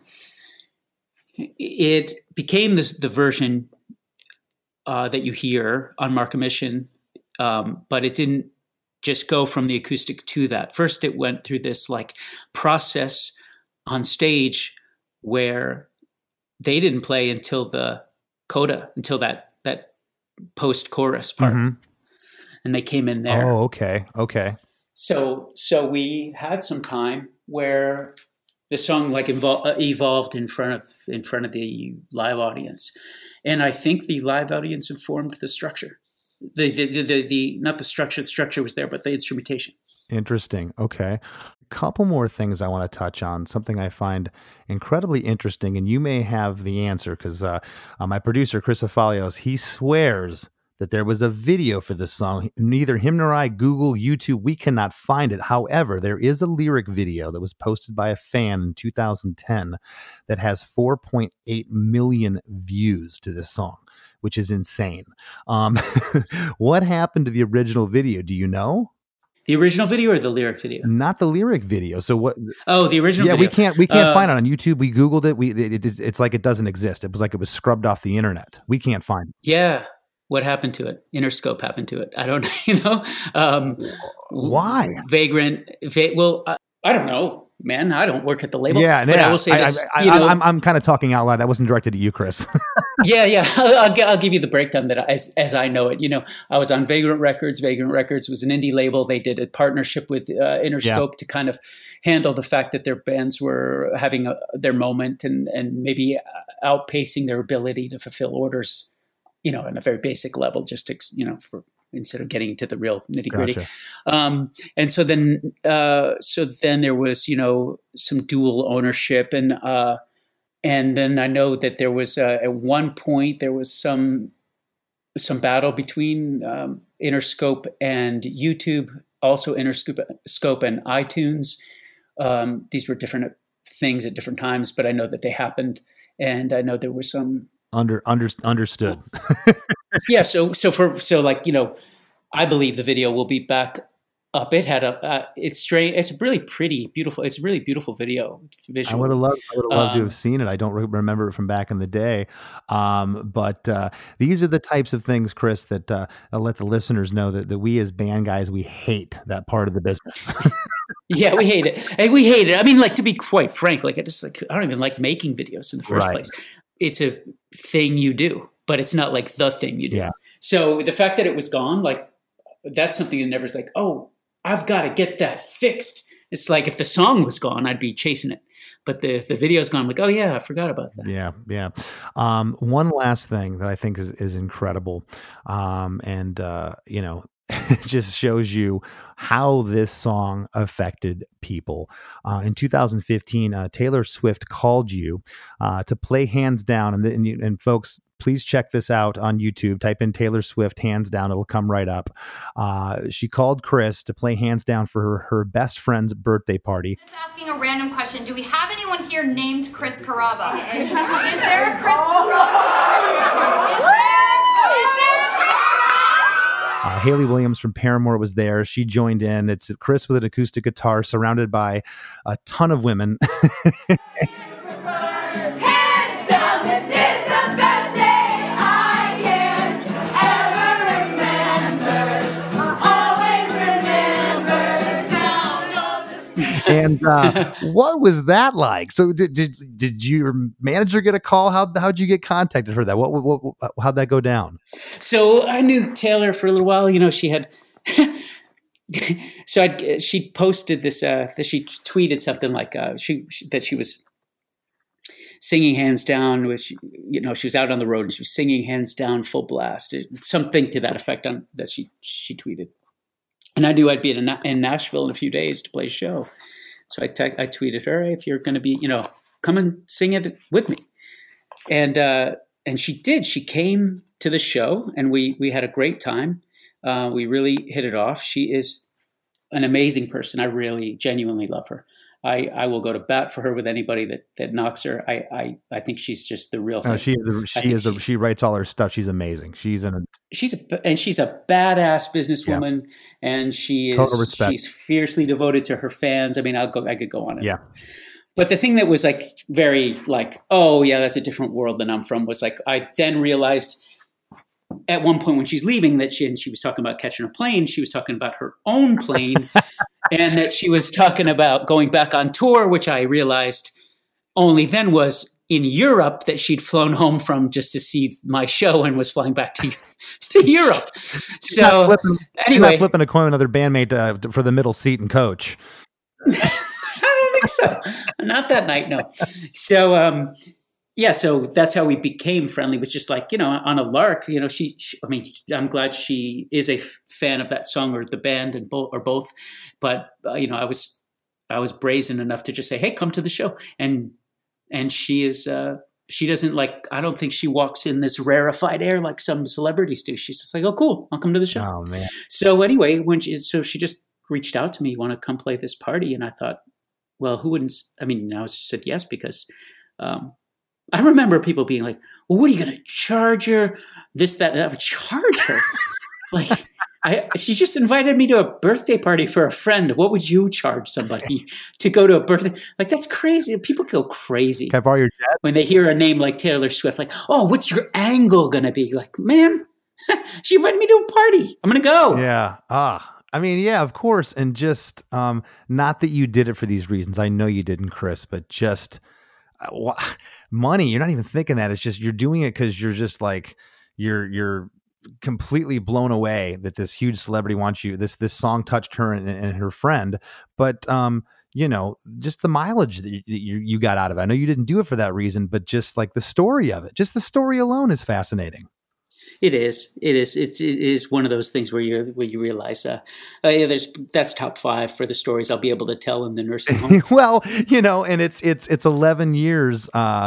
it became the version that you hear on Mark a Mission, but it didn't just go from the acoustic to that. First, it went through this like process on stage where they didn't play until the coda, until that post-chorus part, and they came in there. Oh, okay. So we had some time where the song like evolved in front of the live audience, and I think the live audience informed the structure. The not the structure. The structure was there, but the instrumentation. Interesting. Okay. A couple more things I want to touch on. Something I find incredibly interesting, and you may have the answer because my producer Chris Afalios, he swears that there was a video for this song. Neither him nor I Google, YouTube, we cannot find it. However, there is a lyric video that was posted by a fan in 2010 that has 4.8 million views to this song, which is insane. What happened to the original video? Do you know? The original video or the lyric video? Not the lyric video. So what? Oh, the original video. We can't find it on YouTube. We Googled it. It's like it doesn't exist. It was like it was scrubbed off the internet. We can't find it. Yeah. What happened to it? Interscope happened to it. I don't know. Why? Vagrant. Well, I don't know, man. I don't work at the label. Yeah, but I will say this. I'm kind of talking out loud. That wasn't directed at you, Chris. Yeah. I'll give you the breakdown that as I know it. I was on Vagrant Records. Vagrant Records was an indie label. They did a partnership with Interscope to kind of handle the fact that their bands were having their moment and maybe outpacing their ability to fulfill orders, on a very basic level, just to, instead of getting into the real nitty gritty. Gotcha. And so then there was, some dual ownership and then I know that there was at one point there was some battle between Interscope and YouTube, also Interscope and iTunes. These were different things at different times, but I know that they happened, and I know there was some understood. Yeah. So I believe the video will be back up. It had it's strange. It's a really pretty, beautiful. It's a really beautiful video. Visually. I would have loved to have seen it. I don't remember it from back in the day. But these are the types of things, Chris, that I'll let the listeners know that we as band guys, we hate that part of the business. Yeah, we hate it. Hey, we hate it. I mean, to be quite frank, I don't even like making videos in the first place. It's a thing you do, but it's not like the thing you do. Yeah. So the fact that it was gone, that's something that never is like, oh, I've got to get that fixed. It's like if the song was gone, I'd be chasing it. But if the video's gone, I'm like, oh yeah, I forgot about that. Yeah. One last thing that I think is incredible. It just shows you how this song affected people. In 2015, Taylor Swift called you to play Hands Down. And folks, please check this out on YouTube. Type in Taylor Swift Hands Down. It'll come right up. She called Chris to play Hands Down for her best friend's birthday party. Just asking a random question. Do we have anyone here named Chris Carrabba? Is there a Chris Carrabba? Is there a Chris Carrabba? Haley Williams from Paramore was there. She joined in. It's Chris with an acoustic guitar surrounded by a ton of women. Hands down, this is the best day I can ever remember. Always remember the sound of the And what was that like? So did your manager get a call? How'd you get contacted for that? How'd that go down? So I knew Taylor for a little while. She had so she posted this, that she tweeted something like that she was singing Hands Down with, she was out on the road and she was singing Hands Down full blast, something to that effect that she tweeted. And I knew I'd be in Nashville in a few days to play a show. So I tweeted her, hey, if you're going to be, come and sing it with me. And she did. She came to the show and we had a great time. We really hit it off. She is an amazing person. I really genuinely love her. I will go to bat for her with anybody that knocks her. I think she's just the real thing. She writes all her stuff. She's amazing. She's a badass businesswoman, and she's fiercely devoted to her fans. I mean, I could go on. Yeah. But the thing that was very oh yeah, that's a different world than I'm from was I then realized at one point when she's leaving that she was talking about catching a plane. She was talking about her own plane. And that she was talking about going back on tour, which I realized only then was in Europe, that she'd flown home from just to see my show and was flying back to Europe. So she's not flipping a coin with another bandmate for the middle seat and coach. I don't think so. Not that night, no. So, so that's how we became friendly. It was just on a lark, I'm glad she is a fan of that song or the band and both. But, I was brazen enough to just say, hey, come to the show. And she is, she doesn't I don't think she walks in this rarefied air like some celebrities do. She's just oh, cool, I'll come to the show. Oh, man. So anyway, she just reached out to me, want to come play this party. And I thought, well, who wouldn't, I just said yes, because, I remember people being well, what are you going to charge her? This, that, and I would charge her. She just invited me to a birthday party for a friend. What would you charge somebody to go to a birthday? That's crazy. People go crazy. Can I borrow your jet? When they hear a name like Taylor Swift, oh, what's your angle going to be? Man, she invited me to a party. I'm going to go. Yeah. Yeah, of course. And just, not that you did it for these reasons. I know you didn't, Chris, but just, money, you're not even thinking that. It's just you're doing it because you're just you're completely blown away that this huge celebrity wants you. This song touched her and her friend, but just the mileage that you got out of it. I know you didn't do it for that reason, but just the story of it, just the story alone is fascinating. It is. It is one of those things where you realize, that's top 5 for the stories I'll be able to tell in the nursing home. Well, and it's 11 years,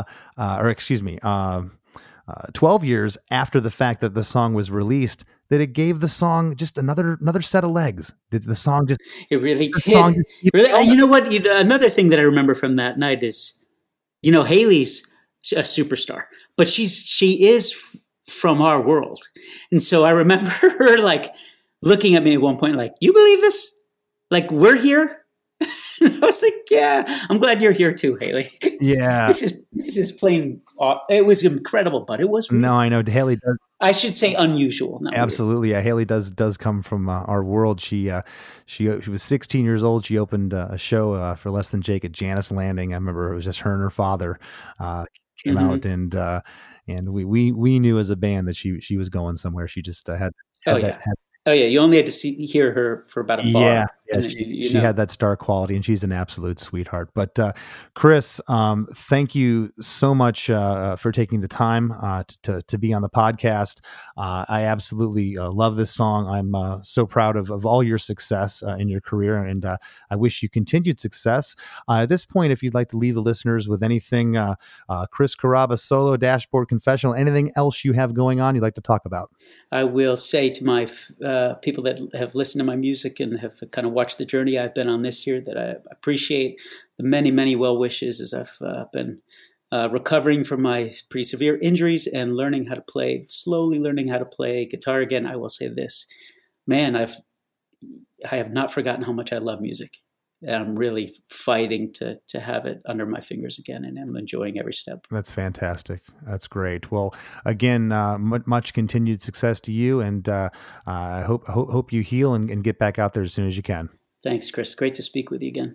12 years after the fact that the song was released, that it gave the song just another set of legs. The song just, it really did. Really, you know what? Another thing that I remember from that night is, Haley's a superstar, but she is from our world. And so I remember her looking at me at one point, you believe this? We're here? And I was yeah, I'm glad you're here too, Haley. Yeah. This is plain, it was incredible, but it was weird. No, I know Haley does. I should say unusual. Absolutely. Weird. Yeah. Haley does come from our world. She was 16 years old. She opened a show for Less Than Jake at Janice Landing. I remember it was just her and her father came out and we knew as a band that she was going somewhere. She just had you only had to hear her for about a bar. Yeah, she had that star quality, and she's an absolute sweetheart. But Chris, thank you so much for taking the time to be on the podcast. I absolutely love this song. I'm so proud of all your success in your career, and I wish you continued success. At this point, if you'd like to leave the listeners with anything, Chris Carrabba solo, Dashboard Confessional, anything else you have going on you'd like to talk about? I will say to my people that have listened to my music and have kind of watched the journey I've been on this year that I appreciate the many, many well wishes as I've been recovering from my pretty severe injuries and slowly learning how to play guitar again. I will say this, man, I have not forgotten how much I love music. And I'm really fighting to have it under my fingers again, and I'm enjoying every step. That's fantastic. That's great. Well, again, much continued success to you, and I hope you heal and get back out there as soon as you can. Thanks, Chris. Great to speak with you again.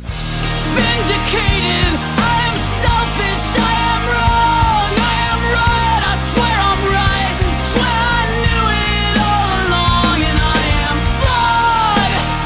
Vindicated, I am selfish, I am wrong, I am right, I swear I'm right, swear I knew it all along, and I am flawed.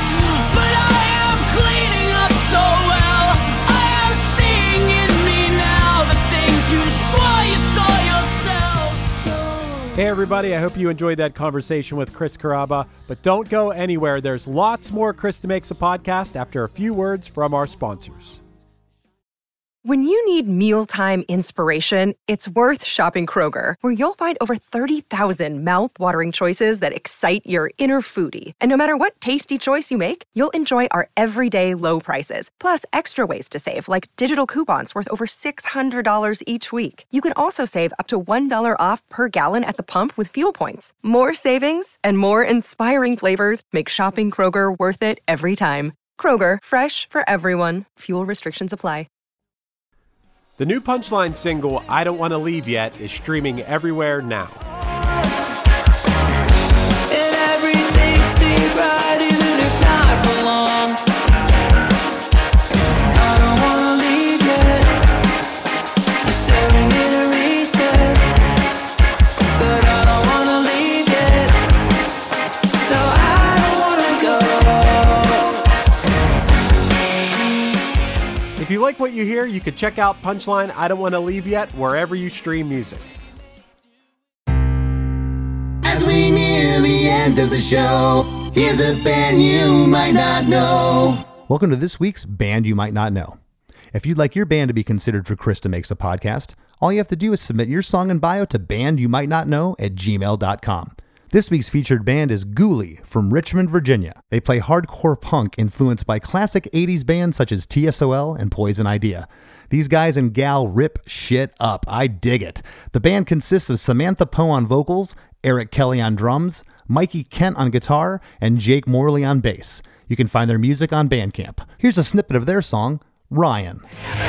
Hey everybody, I hope you enjoyed that conversation with Chris Carrabba, but don't go anywhere. There's lots more Krista Makes a Podcast after a few words from our sponsors. When you need mealtime inspiration, it's worth shopping Kroger, where you'll find over 30,000 mouth-watering choices that excite your inner foodie. And no matter what tasty choice you make, you'll enjoy our everyday low prices, plus extra ways to save, like digital coupons worth over $600 each week. You can also save up to $1 off per gallon at the pump with fuel points. More savings and more inspiring flavors make shopping Kroger worth it every time. Kroger, fresh for everyone. Fuel restrictions apply. The new Punchline single, I Don't Want to Leave Yet, is streaming everywhere now. And everything seemed right, even if not for long. I don't wanna leave yet. I'm staring in a reset, but I don't wanna leave yet. No, I don't wanna go. If you like what you hear, you could check out Punchline, I Don't Want to Leave Yet, wherever you stream music. As we near the end of the show, here's a band you might not know. Welcome to this week's Band You Might Not Know. If you'd like your band to be considered for Krista Makes a Podcast, all you have to do is submit your song and bio to bandyoumightnotknow@gmail.com. This week's featured band is Ghoulie from Richmond, Virginia. They play hardcore punk influenced by classic 80s bands such as TSOL and Poison Idea. These guys and gal rip shit up. I dig it. The band consists of Samantha Poe on vocals, Eric Kelly on drums, Mikey Kent on guitar, and Jake Morley on bass. You can find their music on Bandcamp. Here's a snippet of their song, Ryan.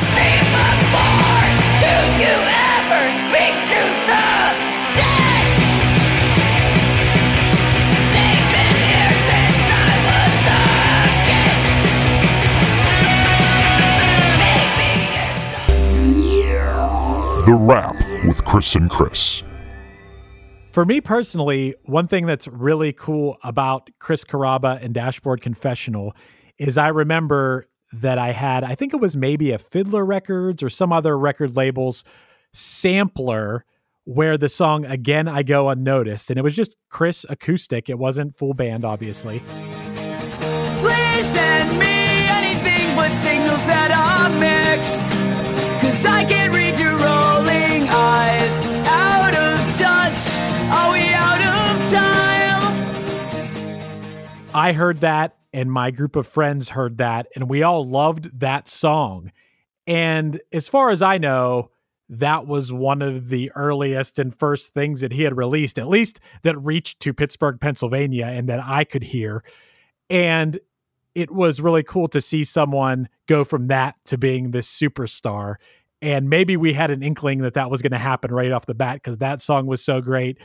The Wrap with Chris and Chris. For me personally, one thing that's really cool about Chris Carrabba and Dashboard Confessional is I remember that I had, I think it was maybe a Fiddler Records or some other record label's sampler where the song Again I Go Unnoticed, and it was just Chris acoustic. It wasn't full band, obviously. Please send me anything but signals that are mixed, 'cause I can't read your rolling eyes. Out of touch, are we out of time? I heard that, and my group of friends heard that, and we all loved that song. And as far as I know, that was one of the earliest and first things that he had released, at least that reached to Pittsburgh, Pennsylvania, and that I could hear. And it was really cool to see someone go from that to being this superstar. And maybe we had an inkling that that was going to happen right off the bat because that song was so great.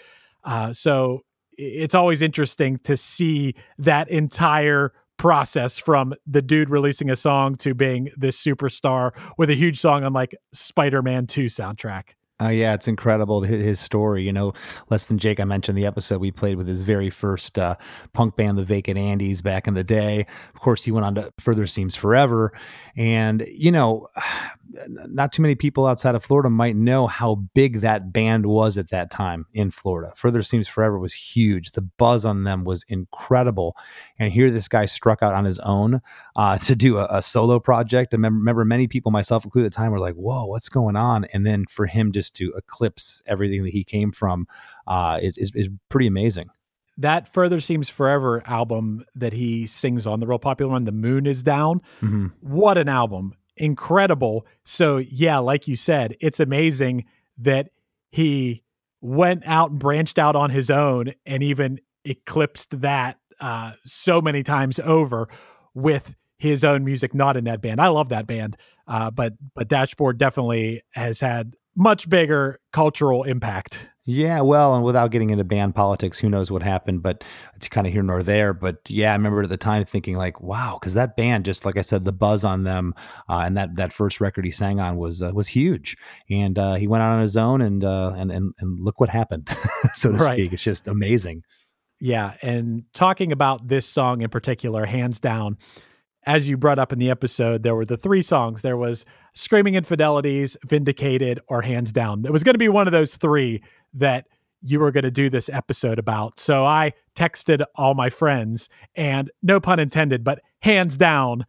So it's always interesting to see that entire process from the dude releasing a song to being this superstar with a huge song on like Spider-Man 2 soundtrack. Yeah, it's incredible, his story. You know, Less Than Jake, I mentioned the episode we played with his very first punk band, the Vacant Andes, back in the day. Of course, he went on to Further Seems Forever. And, you know, not too many people outside of Florida might know how big that band was at that time in Florida. Further Seems Forever was huge. The buzz on them was incredible. And here this guy struck out on his own to do a solo project. I remember many people, myself included at the time, were like, whoa, what's going on? And then for him just to eclipse everything that he came from is pretty amazing. That Further Seems Forever album that he sings on, the real popular one, The Moon Is Down. Mm-hmm. What an album. Incredible. So yeah, like you said, it's amazing that he went out and branched out on his own and even eclipsed that so many times over with his own music, not in that band. I love that band. But Dashboard definitely has had much bigger cultural impact. Yeah, well, and without getting into band politics, who knows what happened, but it's kind of here nor there. But yeah, I remember at the time thinking like, wow, because that band, just like I said, the buzz on them and that first record he sang on was huge. And he went out on his own and look what happened, so to speak. It's just amazing. Yeah, and talking about this song in particular, hands down, as you brought up in the episode, there were the three songs. There was Screaming Infidelities, Vindicated, or Hands Down. It was going to be one of those three that you were going to do this episode about. So I texted all my friends, and no pun intended, but hands down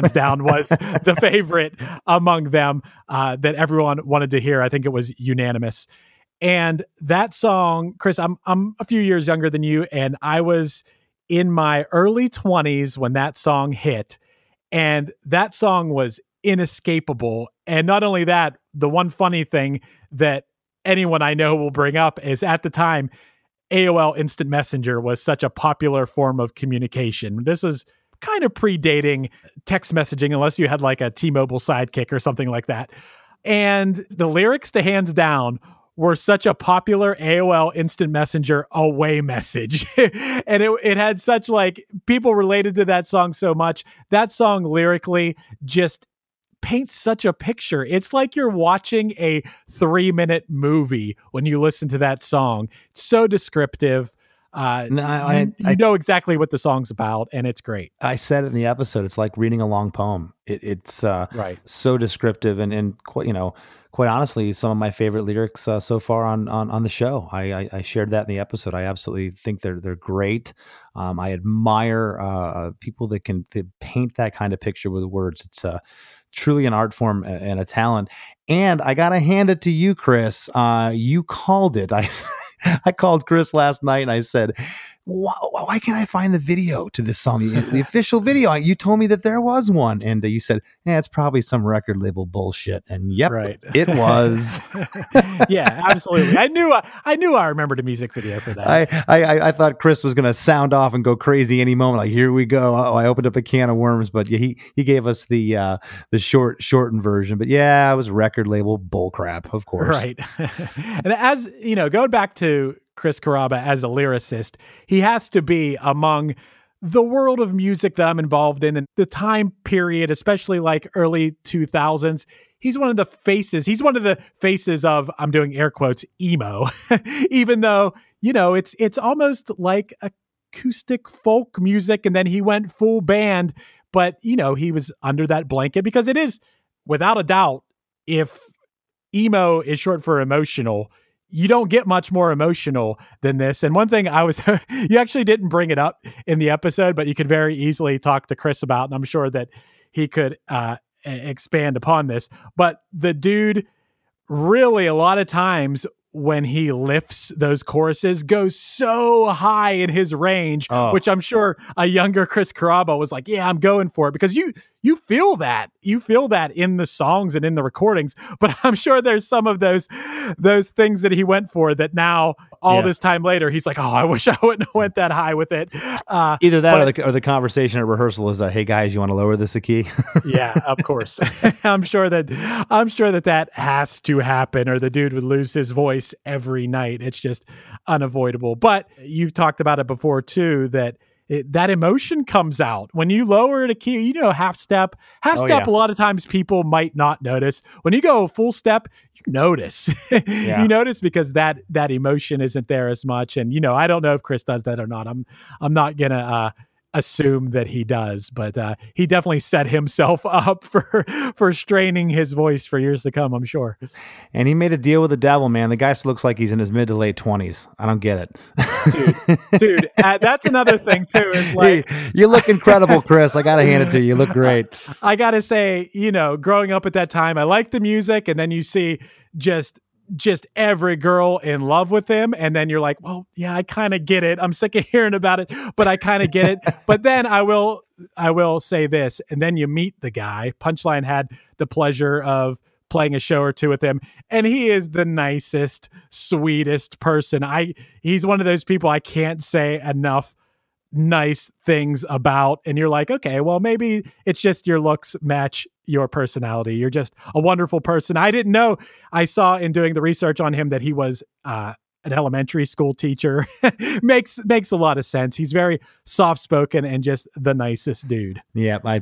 was the favorite among them that everyone wanted to hear. I think it was unanimous. And that song, Chris, I'm a few years younger than you, and I was in my early 20s when that song hit, and that song was inescapable. And not only that, the one funny thing that anyone I know will bring up is at the time, AOL Instant Messenger was such a popular form of communication. This was kind of predating text messaging, unless you had like a T-Mobile Sidekick or something like that. And the lyrics to Hands Down were such a popular AOL Instant Messenger away message. And it had such like, people related to that song so much. That song lyrically just paints such a picture. It's like you're watching a 3-minute movie when you listen to that song. It's so descriptive. You know exactly what the song's about, and it's great. I said it in the episode. It's like reading a long poem. It's right. So descriptive, and quite honestly, some of my favorite lyrics so far on the show. I shared that in the episode. I absolutely think they're great. I admire people that can paint that kind of picture with words. It's truly an art form and a talent. And I got to hand it to you, Chris. You called it. I called Chris last night and I said, why can't I find the video to this song? The official video. You told me that there was one. And you said, it's probably some record label bullshit. And yep, right. It was. Yeah, absolutely. I knew I remembered a music video for that. I thought Chris was going to sound off and go crazy any moment. Like, here we go. I opened up a can of worms, but he gave us the shortened version. But yeah, it was record label bullcrap, of course. Right. And as you know, going back to Chris Carrabba as a lyricist, he has to be among the world of music that I'm involved in and the time period, especially like early 2000s. He's one of the faces. He's one of the faces of, I'm doing air quotes, emo, even though, it's almost like acoustic folk music. And then he went full band, but he was under that blanket because it is without a doubt, if emo is short for emotional, you don't get much more emotional than this. And one thing you actually didn't bring it up in the episode, but you could very easily talk to Chris about, and I'm sure that he could expand upon this. But the dude really, a lot of times when he lifts those choruses, goes so high in his range, which I'm sure a younger Chris Carrabba was like, yeah, I'm going for it, because you feel that. You feel that in the songs and in the recordings, but I'm sure there's some of those things that he went for that now, this time later, he's like, I wish I wouldn't have went that high with it. Either that or the conversation at rehearsal is, hey guys, you want to lower this a key? Yeah, of course. I'm sure that has to happen, or the dude would lose his voice every night. It's just unavoidable. But you've talked about it before too, that that emotion comes out when you lower it a key. Half step. A lot of times people might not notice. When you go full step, you notice. Yeah. You notice because that emotion isn't there as much. And I don't know if Chris does that or not. I'm not gonna assume that he does, but he definitely set himself up for straining his voice for years to come, I'm sure. And he made a deal with the devil, man. The guy looks like he's in his mid to late 20s. I don't get it. Dude, that's another thing too. Is like, hey, you look incredible, Chris. I gotta hand it to you. You look great. I gotta say, growing up at that time, I liked the music, and then you see just every girl in love with him. And then you're like, well, yeah, I kind of get it. I'm sick of hearing about it, but I kind of get it. But then I will say this. And then you meet the guy. Punchline had the pleasure of playing a show or two with him, and he is the nicest, sweetest person. He's one of those people I can't say enough nice things about. And you're like, okay, well, maybe it's just your looks match your personality. You're just a wonderful person. I didn't know. I saw in doing the research on him that he was an elementary school teacher. makes a lot of sense. He's very soft-spoken and just the nicest dude. Yeah, I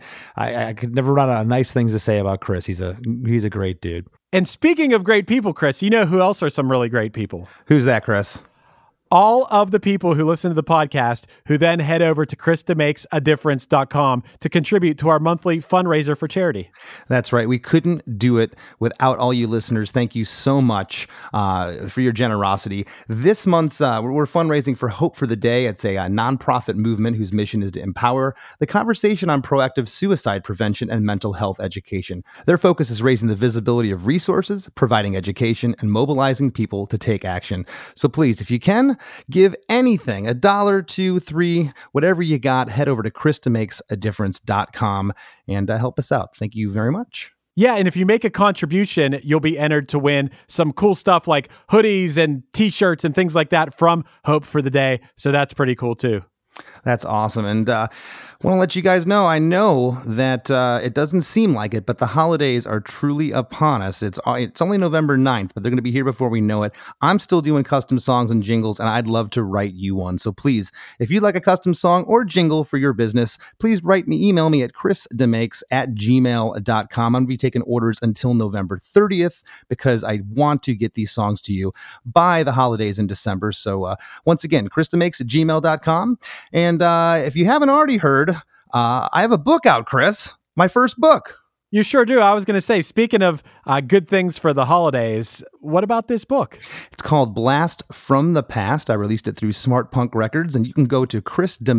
could never run out of nice things to say about Chris. He's a great dude. And speaking of great people, Chris, who else are some really great people? Who's that, Chris? all of the people who listen to the podcast who then head over to ChrisDeMakesADifference.com to contribute to our monthly fundraiser for charity. That's right. We couldn't do it without all you listeners. Thank you so much for your generosity. This month's, we're fundraising for Hope for the Day. It's a nonprofit movement whose mission is to empower the conversation on proactive suicide prevention and mental health education. Their focus is raising the visibility of resources, providing education, and mobilizing people to take action. So please, if you can, give anything, $1, $2, $3, whatever you got, head over to ChrisDeMakesADifference.com and help us out. Thank you very much. Yeah, and if you make a contribution, you'll be entered to win some cool stuff like hoodies and t-shirts and things like that from Hope for the Day. So that's pretty cool too. That's awesome. And I want to let you guys know, I know that it doesn't seem like it, but the holidays are truly upon us. It's only November 9th, but they're going to be here before we know it. I'm still doing custom songs and jingles, and I'd love to write you one. So please, if you'd like a custom song or jingle for your business, please email me at chrisdemakes@gmail.com. I'm going to be taking orders until November 30th because I want to get these songs to you by the holidays in December. So once again, chrisdemakes@gmail.com. And if you haven't already heard, I have a book out, Chris. My first book. You sure do. I was going to say, speaking of good things for the holidays, what about this book? It's called Blast from the Past. I released it through Smart Punk Records, and you can go to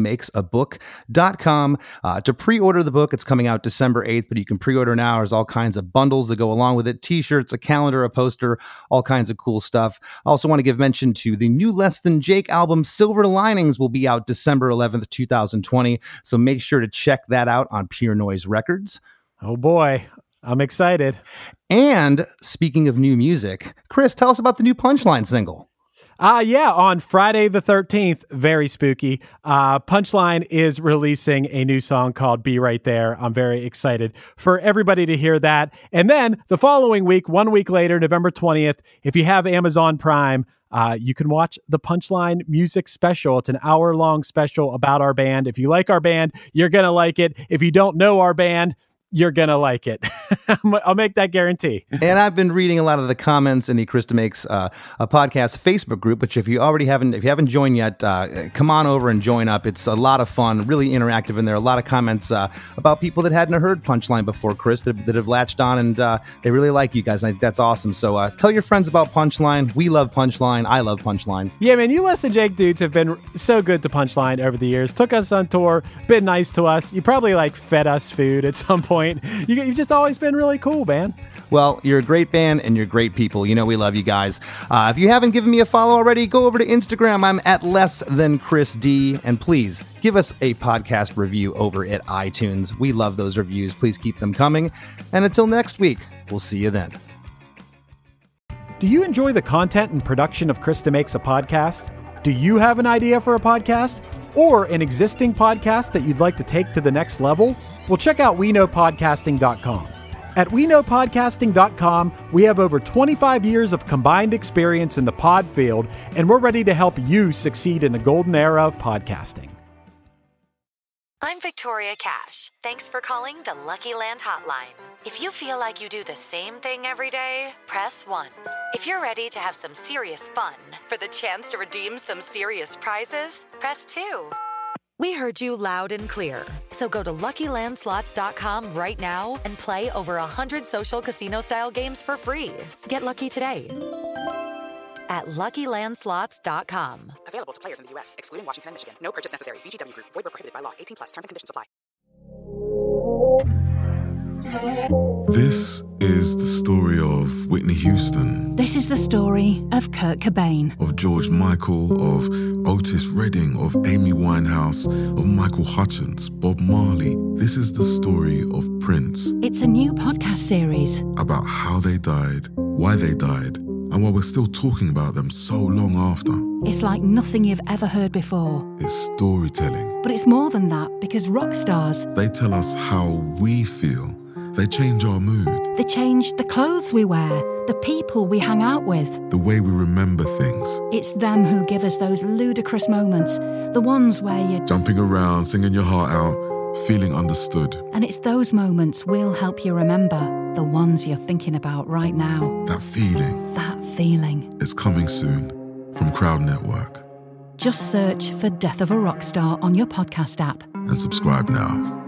chrisdemakesAbook.com to pre-order the book. It's coming out December 8th, but you can pre-order now. There's all kinds of bundles that go along with it, t-shirts, a calendar, a poster, all kinds of cool stuff. I also want to give mention to the new Less Than Jake album, Silver Linings, will be out December 11th, 2020. So make sure to check that out on Pure Noise Records. Oh boy, I'm excited. And speaking of new music, Chris, tell us about the new Punchline single. Yeah, on Friday the 13th, very spooky, Punchline is releasing a new song called Be Right There. I'm very excited for everybody to hear that. And then the following week, 1 week later, November 20th, if you have Amazon Prime, you can watch the Punchline music special. It's an hour-long special about our band. If you like our band, you're going to like it. If you don't know our band, you're going to like it. I'll make that guarantee. And I've been reading a lot of the comments in the Chris DeMakes a podcast Facebook group, which if you haven't joined yet, come on over and join up. It's a lot of fun, really interactive in there. A lot of comments about people that hadn't heard Punchline before, Chris, that have latched on, and they really like you guys. And I think that's awesome. So tell your friends about Punchline. We love Punchline. I love Punchline. Yeah, man, you Less Than Jake dudes have been so good to Punchline over the years. Took us on tour, been nice to us. You probably fed us food at some point. You've just always been really cool, man. Well, you're a great band and you're great people. You know we love you guys. If you haven't given me a follow already, go over to Instagram. I'm at LessThanChrisD. And please give us a podcast review over at iTunes. We love those reviews. Please keep them coming. And until next week, we'll see you then. Do you enjoy the content and production of Chris DeMakes a Podcast? Do you have an idea for a podcast or an existing podcast that you'd like to take to the next level? Well, check out WeKnowPodcasting.com. At WeKnowPodcasting.com, we have over 25 years of combined experience in the pod field, and we're ready to help you succeed in the golden era of podcasting. I'm Victoria Cash. Thanks for calling the Lucky Land Hotline. If you feel like you do the same thing every day, press 1. If you're ready to have some serious fun for the chance to redeem some serious prizes, press 2. We heard you loud and clear. So go to LuckyLandSlots.com right now and play over 100 social casino-style games for free. Get lucky today at LuckyLandSlots.com. Available to players in the U.S., excluding Washington and Michigan. No purchase necessary. VGW Group. Void where prohibited by law. 18+. Terms and conditions apply. This is the story of Whitney Houston. This is the story of Kurt Cobain. Of George Michael, of Otis Redding, of Amy Winehouse, of Michael Hutchence, Bob Marley. This is the story of Prince. It's a new podcast series about how they died, why they died, and why we're still talking about them so long after. It's like nothing you've ever heard before. It's storytelling. But it's more than that, because rock stars, they tell us how we feel. They change our mood. They change the clothes we wear, the people we hang out with, the way we remember things. It's them who give us those ludicrous moments, the ones where you're jumping around, singing your heart out, feeling understood. And it's those moments we'll help you remember, the ones you're thinking about right now. That feeling. That feeling. It's coming soon from Crowd Network. Just search for Death of a Rock Star on your podcast app. And subscribe now.